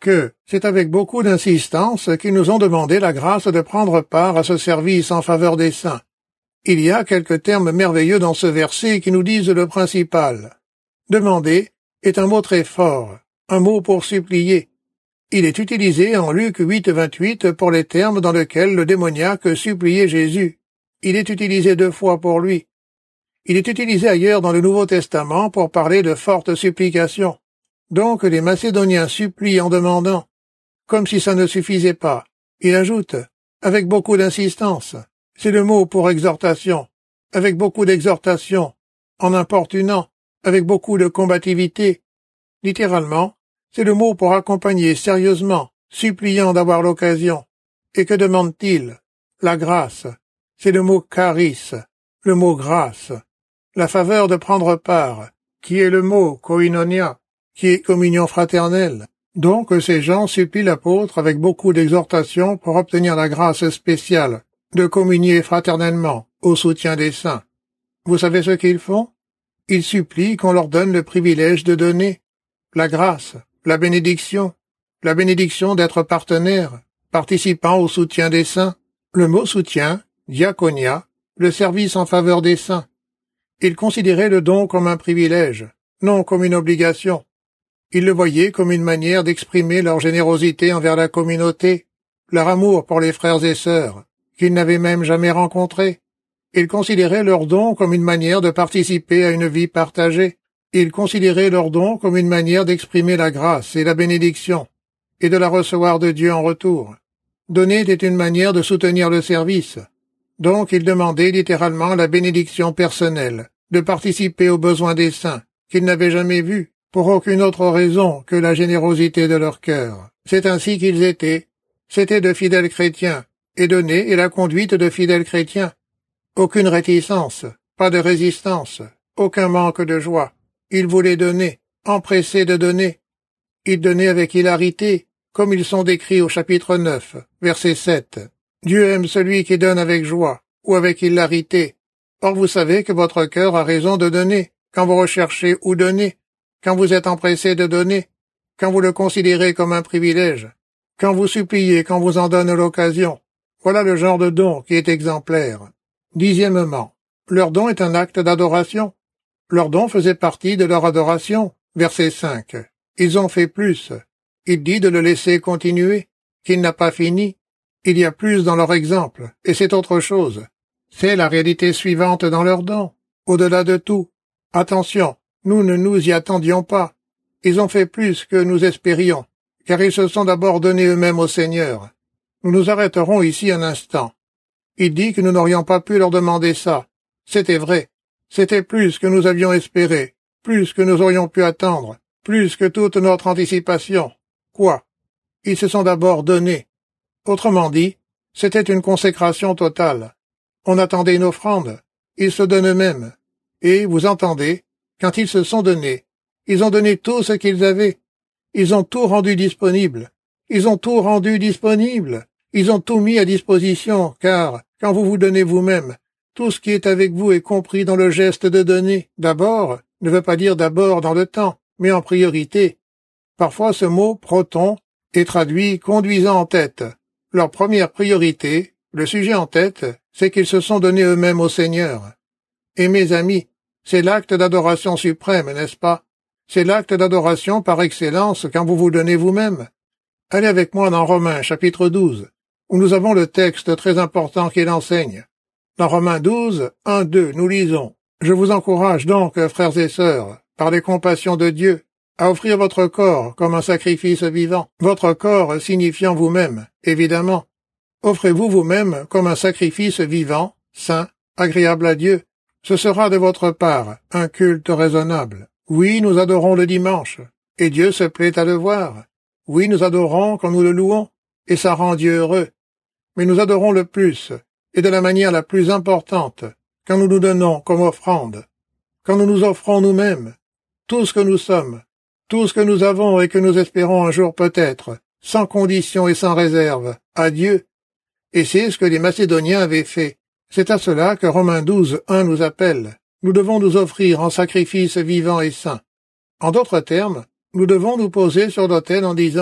Speaker 2: que c'est avec beaucoup d'insistance qu'ils nous ont demandé la grâce de prendre part à ce service en faveur des saints. Il y a quelques termes merveilleux dans ce verset qui nous disent le principal. Demander est un mot très fort, un mot pour supplier. Il est utilisé en Luc 8:28 pour les termes dans lesquels le démoniaque suppliait Jésus. Il est utilisé 2 fois pour lui. Il est utilisé ailleurs dans le Nouveau Testament pour parler de fortes supplications. Donc les Macédoniens supplient en demandant, comme si ça ne suffisait pas. Il ajoute, avec beaucoup d'insistance. C'est le mot pour exhortation, avec beaucoup d'exhortation, en importunant, avec beaucoup de combativité. Littéralement, c'est le mot pour accompagner sérieusement, suppliant d'avoir l'occasion. Et que demande-t-il? La grâce. C'est le mot charis, le mot grâce. La faveur de prendre part, qui est le mot koinonia, qui est communion fraternelle. Donc ces gens supplient l'apôtre avec beaucoup d'exhortation pour obtenir la grâce spéciale de communier fraternellement au soutien des saints. Vous savez ce qu'ils font? Ils supplient qu'on leur donne le privilège de donner la grâce, la bénédiction d'être partenaire, participant au soutien des saints. Le mot soutien, diaconia, le service en faveur des saints. Ils considéraient le don comme un privilège, non comme une obligation. Ils le voyaient comme une manière d'exprimer leur générosité envers la communauté, leur amour pour les frères et sœurs, qu'ils n'avaient même jamais rencontrés. Ils considéraient leur don comme une manière de participer à une vie partagée. Ils considéraient leur don comme une manière d'exprimer la grâce et la bénédiction, et de la recevoir de Dieu en retour. Donner était une manière de soutenir le service. Donc ils demandaient littéralement la bénédiction personnelle, de participer aux besoins des saints, qu'ils n'avaient jamais vus, pour aucune autre raison que la générosité de leur cœur. C'est ainsi qu'ils étaient. C'étaient de fidèles chrétiens, et donner est la conduite de fidèles chrétiens. Aucune réticence, pas de résistance, aucun manque de joie. Ils voulaient donner, empressés de donner. Ils donnaient avec hilarité, comme ils sont décrits au chapitre 9, verset 7. Dieu aime celui qui donne avec joie, ou avec hilarité. Or vous savez que votre cœur a raison de donner, quand vous recherchez où donner, quand vous êtes empressé de donner, quand vous le considérez comme un privilège, quand vous suppliez, quand vous en donne l'occasion. Voilà le genre de don qui est exemplaire. 10e, leur don est un acte d'adoration. Leur don faisait partie de leur adoration. Verset 5. Ils ont fait plus. Il dit de le laisser continuer, qu'il n'a pas fini. Il y a plus dans leur exemple, et c'est autre chose. C'est la réalité suivante dans leur don. Au-delà de tout. Attention, nous ne nous y attendions pas. Ils ont fait plus que nous espérions, car ils se sont d'abord donnés eux-mêmes au Seigneur. Nous nous arrêterons ici un instant. Il dit que nous n'aurions pas pu leur demander ça. C'était vrai. C'était plus que nous avions espéré, plus que nous aurions pu attendre, plus que toute notre anticipation. Quoi? Ils se sont d'abord donnés. Autrement dit, c'était une consécration totale. On attendait une offrande. Ils se donnent eux-mêmes. Et, vous entendez, quand ils se sont donnés, ils ont donné tout ce qu'ils avaient. Ils ont tout rendu disponible. Ils ont tout rendu disponible. Ils ont tout mis à disposition, car, quand vous vous donnez vous-même, tout ce qui est avec vous est compris dans le geste de donner. D'abord ne veut pas dire d'abord dans le temps, mais en priorité. Parfois ce mot, proton, est traduit conduisant en tête. Leur première priorité, le sujet en tête, c'est qu'ils se sont donnés eux-mêmes au Seigneur. Et mes amis, c'est l'acte d'adoration suprême, n'est-ce pas? C'est l'acte d'adoration par excellence quand vous vous donnez vous-même. Allez avec moi dans Romains chapitre 12, où nous avons le texte très important qui l'enseigne. Dans Romains 12, 1-2, nous lisons « Je vous encourage donc, frères et sœurs, par les compassions de Dieu, à offrir votre corps comme un sacrifice vivant, votre corps signifiant vous-même, évidemment. Offrez-vous vous-même comme un sacrifice vivant, saint, agréable à Dieu. Ce sera de votre part un culte raisonnable. Oui, nous adorons le dimanche, et Dieu se plaît à le voir. Oui, nous adorons quand nous le louons, et ça rend Dieu heureux. Mais nous adorons le plus, et de la manière la plus importante, quand nous nous donnons comme offrande, quand nous nous offrons nous-mêmes, tout ce que nous sommes, tout ce que nous avons et que nous espérons un jour peut-être, sans condition et sans réserve, à Dieu. Et c'est ce que les Macédoniens avaient fait. C'est à cela que Romains 12, 1 nous appelle. Nous devons nous offrir en sacrifice vivant et saint. En d'autres termes, nous devons nous poser sur l'autel en disant «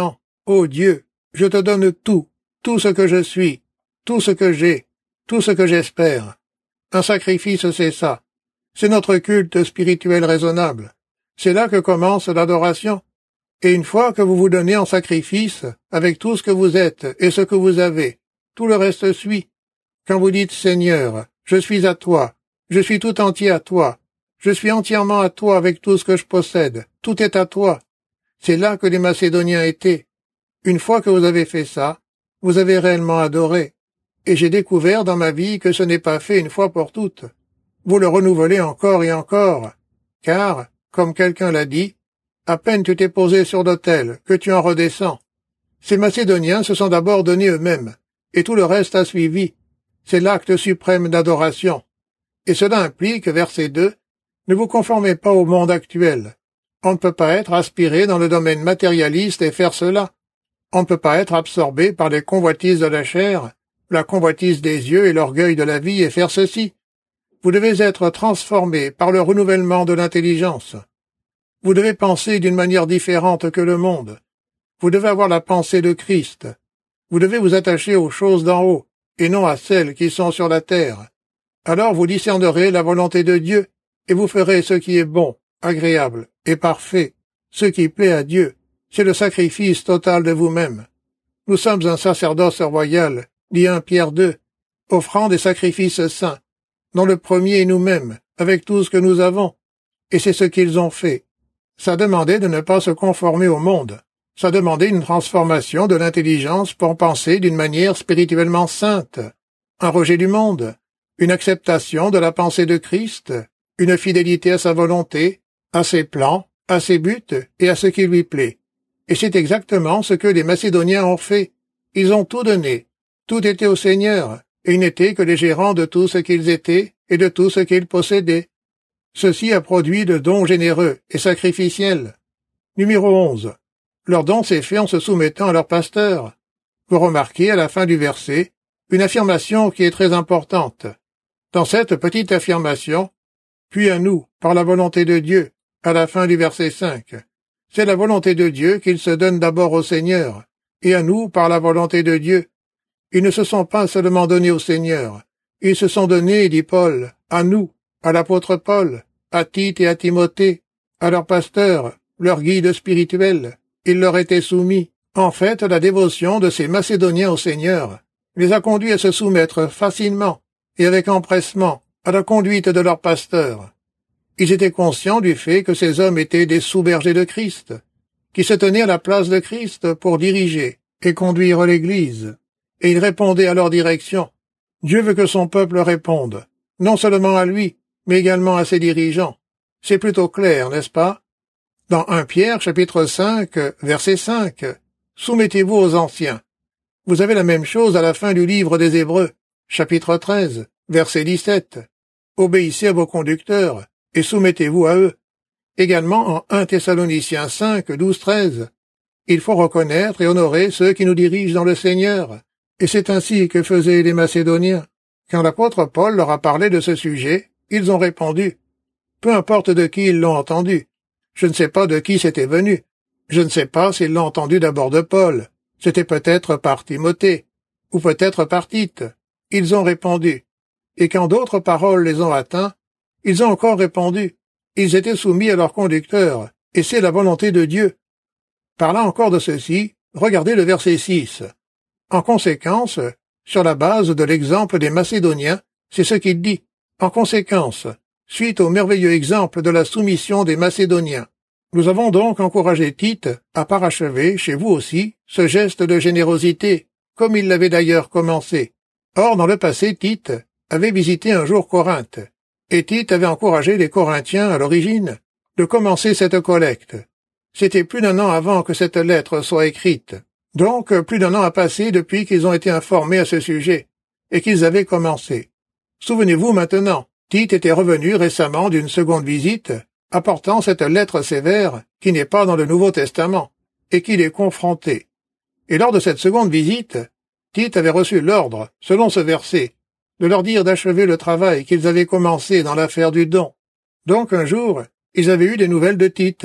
Speaker 2: Ô Dieu, je te donne tout ce que je suis, tout ce que j'ai, tout ce que j'espère. Un sacrifice, c'est ça. C'est notre culte spirituel raisonnable. C'est là que commence l'adoration. Et une fois que vous vous donnez en sacrifice, avec tout ce que vous êtes et ce que vous avez, tout le reste suit. Quand vous dites « Seigneur, je suis à toi, je suis tout entier à toi, je suis entièrement à toi avec tout ce que je possède, tout est à toi », c'est là que les Macédoniens étaient. Une fois que vous avez fait ça, vous avez réellement adoré. Et j'ai découvert dans ma vie que ce n'est pas fait une fois pour toutes. Vous le renouvelez encore et encore, car, comme quelqu'un l'a dit, à peine tu t'es posé sur l'autel que tu en redescends. Ces Macédoniens se sont d'abord donnés eux-mêmes, et tout le reste a suivi. C'est l'acte suprême d'adoration. Et cela implique, verset 2, ne vous conformez pas au monde actuel. On ne peut pas être aspiré dans le domaine matérialiste et faire cela. On ne peut pas être absorbé par les convoitises de la chair, la convoitise des yeux et l'orgueil de la vie et faire ceci. Vous devez être transformé par le renouvellement de l'intelligence. Vous devez penser d'une manière différente que le monde. Vous devez avoir la pensée de Christ. Vous devez vous attacher aux choses d'en haut, et non à celles qui sont sur la terre. Alors vous discernerez la volonté de Dieu, et vous ferez ce qui est bon, agréable et parfait, ce qui plaît à Dieu. C'est le sacrifice total de vous-même. Nous sommes un sacerdoce royal, dit 1 Pierre 2, offrant des sacrifices saints, dont le premier est nous-mêmes, avec tout ce que nous avons. Et c'est ce qu'ils ont fait. Ça demandait de ne pas se conformer au monde. Ça demandait une transformation de l'intelligence pour penser d'une manière spirituellement sainte, un rejet du monde, une acceptation de la pensée de Christ, une fidélité à sa volonté, à ses plans, à ses buts et à ce qui lui plaît. Et c'est exactement ce que les Macédoniens ont fait. Ils ont tout donné. Tout était au Seigneur, et ils n'étaient que les gérants de tout ce qu'ils étaient et de tout ce qu'ils possédaient. Ceci a produit de dons généreux et sacrificiels. Numéro 11. Leur don s'est fait en se soumettant à leur pasteur. Vous remarquez à la fin du verset une affirmation qui est très importante. Dans cette petite affirmation, puis à nous, par la volonté de Dieu, à la fin du verset 5. C'est la volonté de Dieu qu'ils se donnent d'abord au Seigneur, et à nous par la volonté de Dieu. Ils ne se sont pas seulement donnés au Seigneur, ils se sont donnés, dit Paul, à nous, à l'apôtre Paul, à Tite et à Timothée, à leur pasteur, leur guide spirituel. Ils leur étaient soumis. En fait, la dévotion de ces Macédoniens au Seigneur les a conduits à se soumettre facilement et avec empressement à la conduite de leur pasteur. Ils étaient conscients du fait que ces hommes étaient des sous-bergers de Christ, qui se tenaient à la place de Christ pour diriger et conduire l'Église, et ils répondaient à leur direction. Dieu veut que son peuple réponde, non seulement à lui, mais également à ses dirigeants. C'est plutôt clair, n'est-ce pas? Dans 1 Pierre, chapitre 5, verset 5, « Soumettez-vous aux anciens ». Vous avez la même chose à la fin du livre des Hébreux, chapitre 13, verset 17. « Obéissez à vos conducteurs, et soumettez-vous à eux ». Également en 1 Thessaloniciens 5, 12, 13. Il faut reconnaître et honorer ceux qui nous dirigent dans le Seigneur. Et c'est ainsi que faisaient les Macédoniens. Quand l'apôtre Paul leur a parlé de ce sujet, ils ont répondu. Peu importe de qui ils l'ont entendu. Je ne sais pas de qui c'était venu. Je ne sais pas s'ils l'ont entendu d'abord de Paul. C'était peut-être par Timothée, ou peut-être par Tite. Ils ont répondu. Et quand d'autres paroles les ont atteints, ils ont encore répondu. Ils étaient soumis à leur conducteur, et c'est la volonté de Dieu. Parlant encore de ceci, regardez le verset 6. En conséquence, sur la base de l'exemple des Macédoniens, c'est ce qu'il dit. En conséquence, suite au merveilleux exemple de la soumission des Macédoniens, nous avons donc encouragé Tite à parachever, chez vous aussi, ce geste de générosité, comme il l'avait d'ailleurs commencé. Or, dans le passé, Tite avait visité un jour Corinthe, et Tite avait encouragé les Corinthiens, à l'origine, de commencer cette collecte. C'était plus d'1 an avant que cette lettre soit écrite. Donc, plus d'1 an a passé depuis qu'ils ont été informés à ce sujet, et qu'ils avaient commencé. Souvenez-vous maintenant, Tite était revenu récemment d'une seconde visite, apportant cette lettre sévère qui n'est pas dans le Nouveau Testament, et qui les confrontait. Et lors de cette seconde visite, Tite avait reçu l'ordre, selon ce verset, de leur dire d'achever le travail qu'ils avaient commencé dans l'affaire du don. Donc un jour, ils avaient eu des nouvelles de Tite,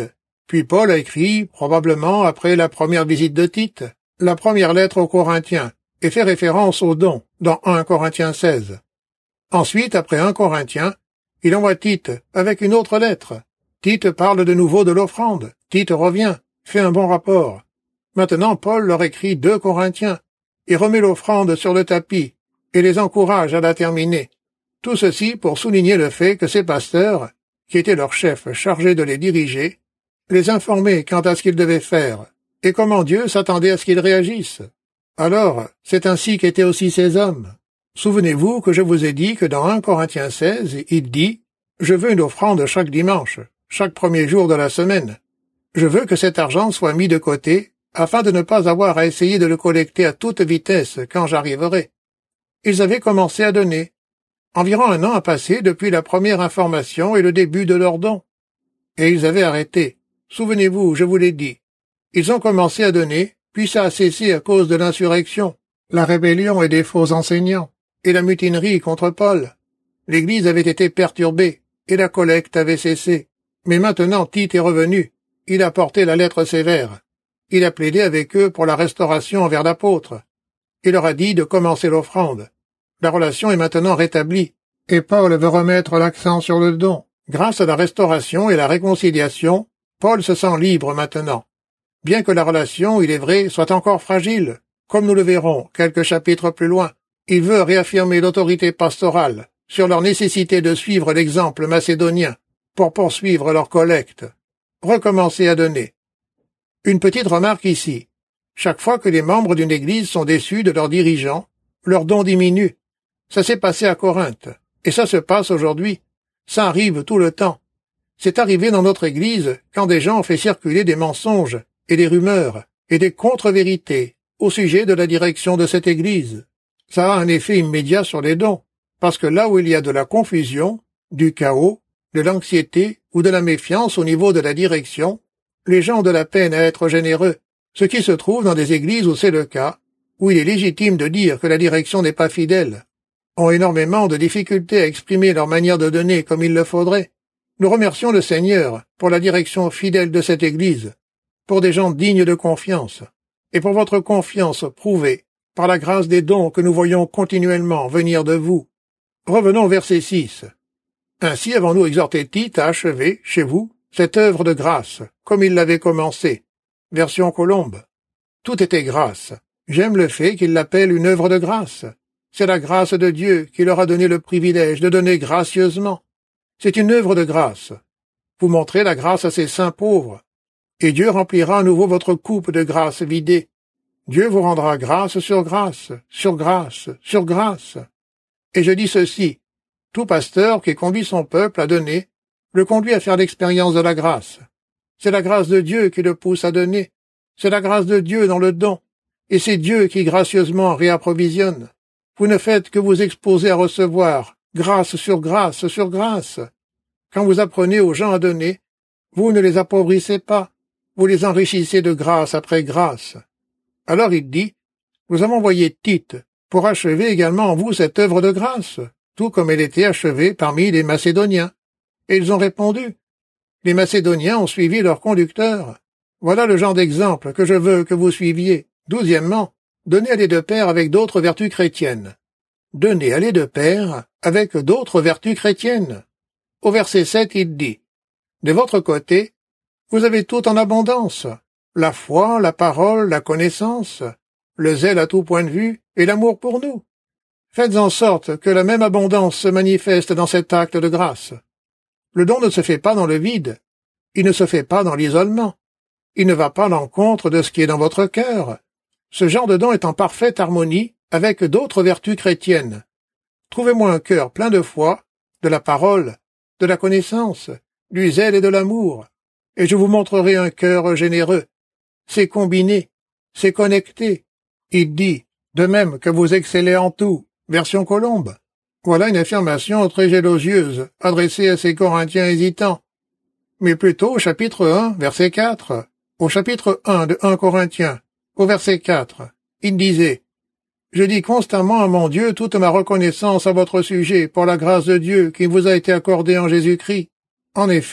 Speaker 2: Puis Paul a écrit, probablement après la première visite de Tite, la première lettre aux Corinthiens, et fait référence aux dons, dans 1 Corinthiens 16. Ensuite, après 1 Corinthiens, il envoie Tite avec une autre lettre. Tite parle de nouveau de l'offrande. Tite revient, fait un bon rapport. Maintenant, Paul leur écrit 2 Corinthiens, et remet l'offrande sur le tapis, et les encourage à la terminer. Tout ceci pour souligner le fait que ces pasteurs, qui étaient leurs chefs chargés de les diriger, les informaient quant à ce qu'ils devaient faire, et comment Dieu s'attendait à ce qu'ils réagissent. Alors, c'est ainsi qu'étaient aussi ces hommes. Souvenez-vous que je vous ai dit que dans 1 Corinthiens 16, il dit « Je veux une offrande chaque dimanche, chaque premier jour de la semaine. Je veux que cet argent soit mis de côté, afin de ne pas avoir à essayer de le collecter à toute vitesse quand j'arriverai. » Ils avaient commencé à donner. Environ 1 an a passé depuis la première information et le début de leur don. Et ils avaient arrêté. Souvenez-vous, je vous l'ai dit. Ils ont commencé à donner, puis ça a cessé à cause de l'insurrection, la rébellion et des faux enseignants, et la mutinerie contre Paul. L'Église avait été perturbée, et la collecte avait cessé. Mais maintenant Tite est revenu. Il a porté la lettre sévère. Il a plaidé avec eux pour la restauration envers l'apôtre. Il leur a dit de commencer l'offrande. La relation est maintenant rétablie, et Paul veut remettre l'accent sur le don. Grâce à la restauration et la réconciliation, Paul se sent libre maintenant. Bien que la relation, il est vrai, soit encore fragile, comme nous le verrons quelques chapitres plus loin, il veut réaffirmer l'autorité pastorale sur leur nécessité de suivre l'exemple macédonien pour poursuivre leur collecte. Recommencer à donner. Une petite remarque ici. Chaque fois que les membres d'une église sont déçus de leurs dirigeants, leur don diminue. Ça s'est passé à Corinthe, et ça se passe aujourd'hui. Ça arrive tout le temps. C'est arrivé dans notre église quand des gens ont fait circuler des mensonges et des rumeurs et des contre-vérités au sujet de la direction de cette église. Ça a un effet immédiat sur les dons, parce que là où il y a de la confusion, du chaos, de l'anxiété ou de la méfiance au niveau de la direction, les gens ont de la peine à être généreux, ce qui se trouve dans des églises où c'est le cas, où il est légitime de dire que la direction n'est pas fidèle, ont énormément de difficultés à exprimer leur manière de donner comme il le faudrait. Nous remercions le Seigneur pour la direction fidèle de cette Église, pour des gens dignes de confiance, et pour votre confiance prouvée par la grâce des dons que nous voyons continuellement venir de vous. Revenons au verset 6. Ainsi avons-nous exhorté Tite à achever, chez vous, cette œuvre de grâce, comme il l'avait commencée. Version Colombe. Tout était grâce. J'aime le fait qu'il l'appelle une œuvre de grâce. C'est la grâce de Dieu qui leur a donné le privilège de donner gracieusement. C'est une œuvre de grâce. Vous montrez la grâce à ces saints pauvres, et Dieu remplira à nouveau votre coupe de grâce vidée. Dieu vous rendra grâce sur grâce, sur grâce, sur grâce. Et je dis ceci, tout pasteur qui conduit son peuple à donner, le conduit à faire l'expérience de la grâce. C'est la grâce de Dieu qui le pousse à donner. C'est la grâce de Dieu dans le don, et c'est Dieu qui gracieusement réapprovisionne. Vous ne faites que vous exposer à recevoir, grâce sur grâce sur grâce. Quand vous apprenez aux gens à donner, vous ne les appauvrissez pas, vous les enrichissez de grâce après grâce. Alors il dit, nous avons envoyé Tite pour achever également en vous cette œuvre de grâce, tout comme elle était achevée parmi les Macédoniens. Et ils ont répondu. Les Macédoniens ont suivi leur conducteur. Voilà le genre d'exemple que je veux que vous suiviez. 12e, donnez aller de pair avec d'autres vertus chrétiennes. Donnez aller de pair avec d'autres vertus chrétiennes. Au verset 7, il dit, de votre côté, vous avez tout en abondance, la foi, la parole, la connaissance, le zèle à tout point de vue et l'amour pour nous. Faites en sorte que la même abondance se manifeste dans cet acte de grâce. Le don ne se fait pas dans le vide, il ne se fait pas dans l'isolement, il ne va pas à l'encontre de ce qui est dans votre cœur. Ce genre de don est en parfaite harmonie avec d'autres vertus chrétiennes. Trouvez-moi un cœur plein de foi, de la parole, de la connaissance, du zèle et de l'amour, et je vous montrerai un cœur généreux. C'est combiné, c'est connecté. Il dit, de même que vous excellez en tout, version Colombe. Voilà une affirmation très élogieuse, adressée à ces Corinthiens hésitants. Mais plutôt au chapitre 1, verset 4, au chapitre 1 de 1 Corinthiens, au verset 4, il disait, « Je dis constamment à mon Dieu toute ma reconnaissance à votre sujet pour la grâce de Dieu qui vous a été accordée en Jésus-Christ. En effet,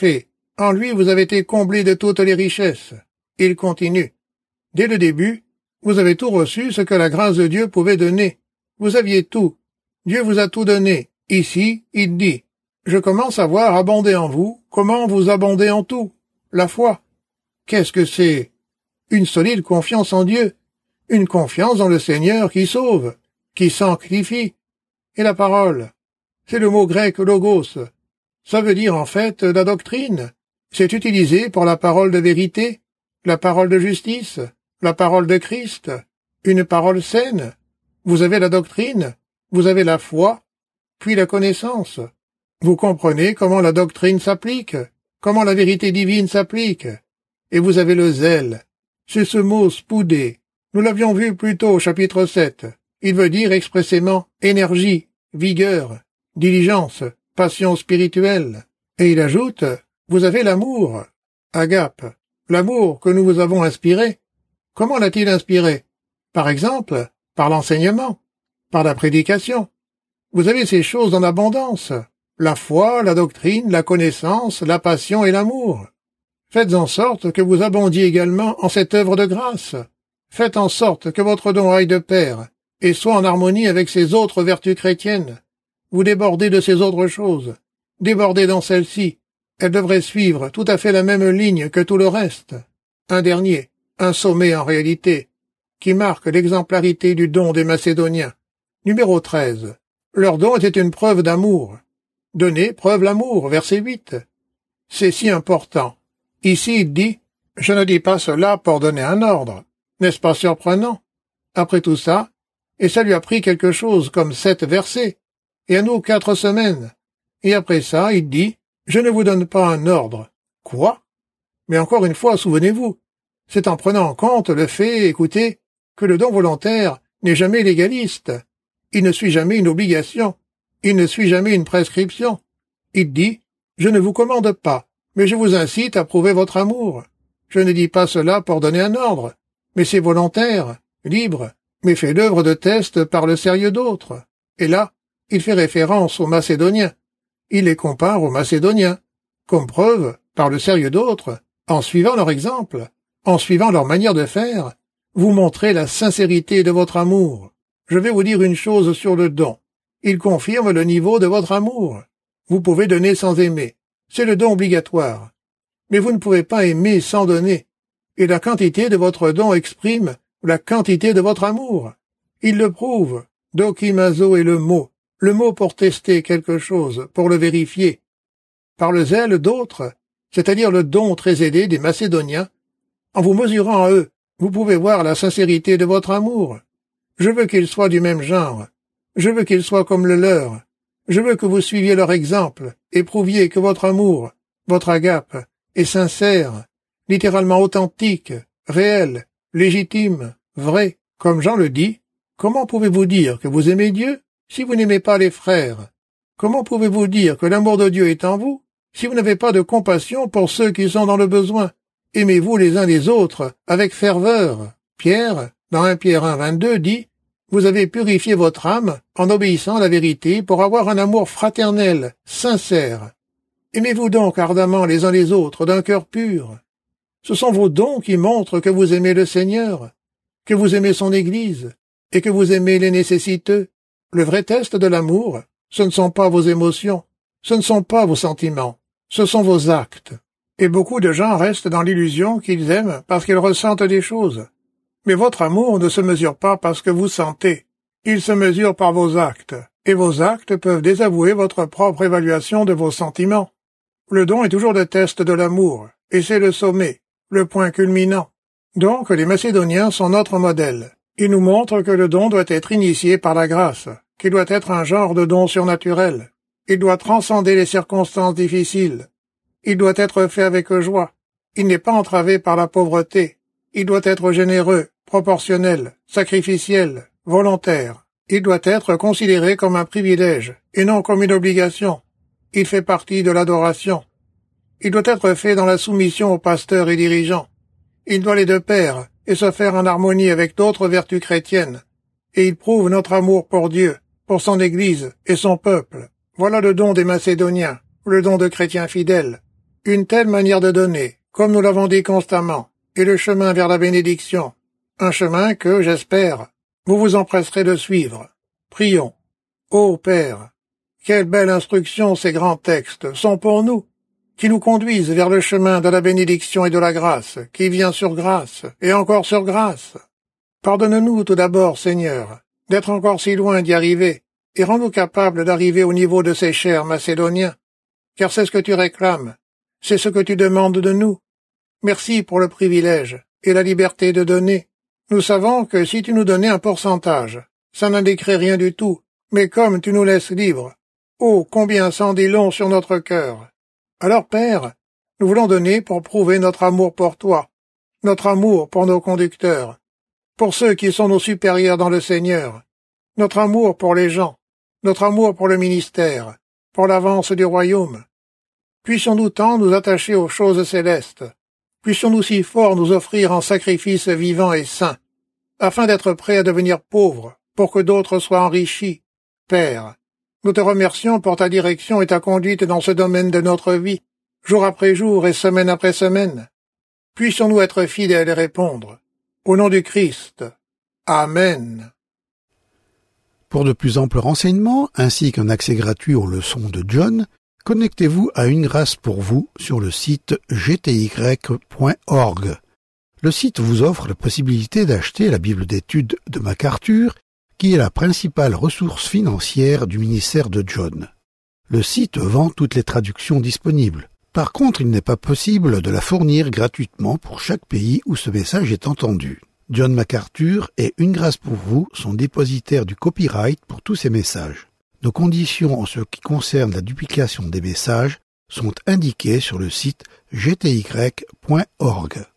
Speaker 2: En lui, vous avez été comblés de toutes les richesses. Il continue. Dès le début, vous avez tout reçu ce que la grâce de Dieu pouvait donner. Vous aviez tout. Dieu vous a tout donné. Ici, il dit, « Je commence à voir abonder en vous, comment vous abondez en tout. » La foi. Qu'est-ce que c'est? Une solide confiance en Dieu. Une confiance dans le Seigneur qui sauve, qui sanctifie. Et la parole. C'est le mot grec logos. Ça veut dire en fait la doctrine. C'est utilisé pour la parole de vérité, la parole de justice, la parole de Christ, une parole saine. Vous avez la doctrine, vous avez la foi, puis la connaissance. Vous comprenez comment la doctrine s'applique, comment la vérité divine s'applique. Et vous avez le zèle. C'est ce mot spoudé. Nous l'avions vu plus tôt au chapitre 7. Il veut dire expressément énergie, vigueur, diligence, passion spirituelle. Et il ajoute, vous avez l'amour, agape, l'amour que nous vous avons inspiré. Comment l'a-t-il inspiré? Par exemple, par l'enseignement, par la prédication. Vous avez ces choses en abondance, la foi, la doctrine, la connaissance, la passion et l'amour. Faites en sorte que vous abondiez également en cette œuvre de grâce. Faites en sorte que votre don aille de pair et soit en harmonie avec ces autres vertus chrétiennes. Vous débordez de ces autres choses. Débordez dans celle-ci. Elle devrait suivre tout à fait la même ligne que tout le reste. Un dernier, un sommet en réalité, qui marque l'exemplarité du don des Macédoniens. Numéro 13. Leur don était une preuve d'amour. Donner preuve l'amour, verset 8. C'est si important. Ici, il dit, « Je ne dis pas cela pour donner un ordre. » N'est-ce pas surprenant? Après tout ça, et ça lui a pris quelque chose comme 7 versets, et à nous 4 semaines. Et après ça, il dit, « Je ne vous donne pas un ordre. » Quoi? Mais encore une fois, souvenez-vous, c'est en prenant en compte le fait, écoutez, que le don volontaire n'est jamais légaliste. Il ne suit jamais une obligation. Il ne suit jamais une prescription. Il dit, « Je ne vous commande pas, mais je vous incite à prouver votre amour. » Je ne dis pas cela pour donner un ordre, mais c'est volontaire, libre, mais fait l'œuvre de test par le sérieux d'autres. Et là, il fait référence aux Macédoniens. Il les compare aux Macédoniens, comme preuve, par le sérieux d'autres, en suivant leur exemple, en suivant leur manière de faire, vous montrez la sincérité de votre amour. Je vais vous dire une chose sur le don. Il confirme le niveau de votre amour. Vous pouvez donner sans aimer. C'est le don obligatoire. Mais vous ne pouvez pas aimer sans donner. Et la quantité de votre don exprime la quantité de votre amour. Il le prouve. Dokimazo est le mot pour tester quelque chose, pour le vérifier. Par le zèle d'autres, c'est-à-dire le don très aidé des Macédoniens, en vous mesurant à eux, vous pouvez voir la sincérité de votre amour. Je veux qu'il soit du même genre. Je veux qu'il soit comme le leur. Je veux que vous suiviez leur exemple et prouviez que votre amour, votre agape, est sincère, littéralement authentique, réel, légitime, vrai. Comme Jean le dit, comment pouvez-vous dire que vous aimez Dieu si vous n'aimez pas les frères? Comment pouvez-vous dire que l'amour de Dieu est en vous si vous n'avez pas de compassion pour ceux qui sont dans le besoin? Aimez-vous les uns les autres avec ferveur. Pierre, dans 1 Pierre 1,22, dit « Vous avez purifié votre âme en obéissant à la vérité pour avoir un amour fraternel, sincère. Aimez-vous donc ardemment les uns les autres d'un cœur pur. » Ce sont vos dons qui montrent que vous aimez le Seigneur, que vous aimez son Église et que vous aimez les nécessiteux. Le vrai test de l'amour, ce ne sont pas vos émotions, ce ne sont pas vos sentiments, ce sont vos actes. Et beaucoup de gens restent dans l'illusion qu'ils aiment parce qu'ils ressentent des choses. Mais votre amour ne se mesure pas par ce que vous sentez. Il se mesure par vos actes. Et vos actes peuvent désavouer votre propre évaluation de vos sentiments. Le don est toujours le test de l'amour. Et c'est le sommet, le point culminant. Donc, les Macédoniens sont notre modèle. Ils nous montrent que le don doit être initié par la grâce, qu'il doit être un genre de don surnaturel. Il doit transcender les circonstances difficiles. Il doit être fait avec joie. Il n'est pas entravé par la pauvreté. Il doit être généreux, proportionnel, sacrificiel, volontaire. Il doit être considéré comme un privilège et non comme une obligation. Il fait partie de l'adoration. Il doit être fait dans la soumission aux pasteurs et dirigeants. Il doit aller de pair et se faire en harmonie avec d'autres vertus chrétiennes. Et il prouve notre amour pour Dieu, pour son Église et son peuple. Voilà le don des Macédoniens, le don de chrétiens fidèles. Une telle manière de donner, comme nous l'avons dit constamment, est le chemin vers la bénédiction. Un chemin que, j'espère, vous vous empresserez de suivre. Prions. Ô Père, quelle belle instruction ces grands textes sont pour nous, qui nous conduisent vers le chemin de la bénédiction et de la grâce, qui vient sur grâce, et encore sur grâce. Pardonne-nous tout d'abord, Seigneur, d'être encore si loin d'y arriver, et rends-nous capables d'arriver au niveau de ces chers Macédoniens, car c'est ce que tu réclames, c'est ce que tu demandes de nous. Merci pour le privilège et la liberté de donner. Nous savons que si tu nous donnais un pourcentage, ça n'indiquerait rien du tout, mais comme tu nous laisses libres, oh, combien ça en dit long sur notre cœur. Alors, Père, nous voulons donner pour prouver notre amour pour toi, notre amour pour nos conducteurs, pour ceux qui sont nos supérieurs dans le Seigneur, notre amour pour les gens, notre amour pour le ministère, pour l'avance du royaume. Puissions-nous tant nous attacher aux choses célestes, puissions-nous si fort nous offrir en sacrifice vivant et saint, afin d'être prêts à devenir pauvres, pour que d'autres soient enrichis. Père, nous te remercions pour ta direction et ta conduite dans ce domaine de notre vie, jour après jour et semaine après semaine. Puissions-nous être fidèles et répondre. Au nom du Christ. Amen.
Speaker 1: Pour de plus amples renseignements, ainsi qu'un accès gratuit aux leçons de John, connectez-vous à Une Grâce pour vous sur le site gty.org. Le site vous offre la possibilité d'acheter la Bible d'études de MacArthur, qui est la principale ressource financière du ministère de John. Le site vend toutes les traductions disponibles. Par contre, il n'est pas possible de la fournir gratuitement pour chaque pays où ce message est entendu. John MacArthur et Une Grâce pour vous sont dépositaires du copyright pour tous ces messages. Nos conditions en ce qui concerne la duplication des messages sont indiquées sur le site gty.org.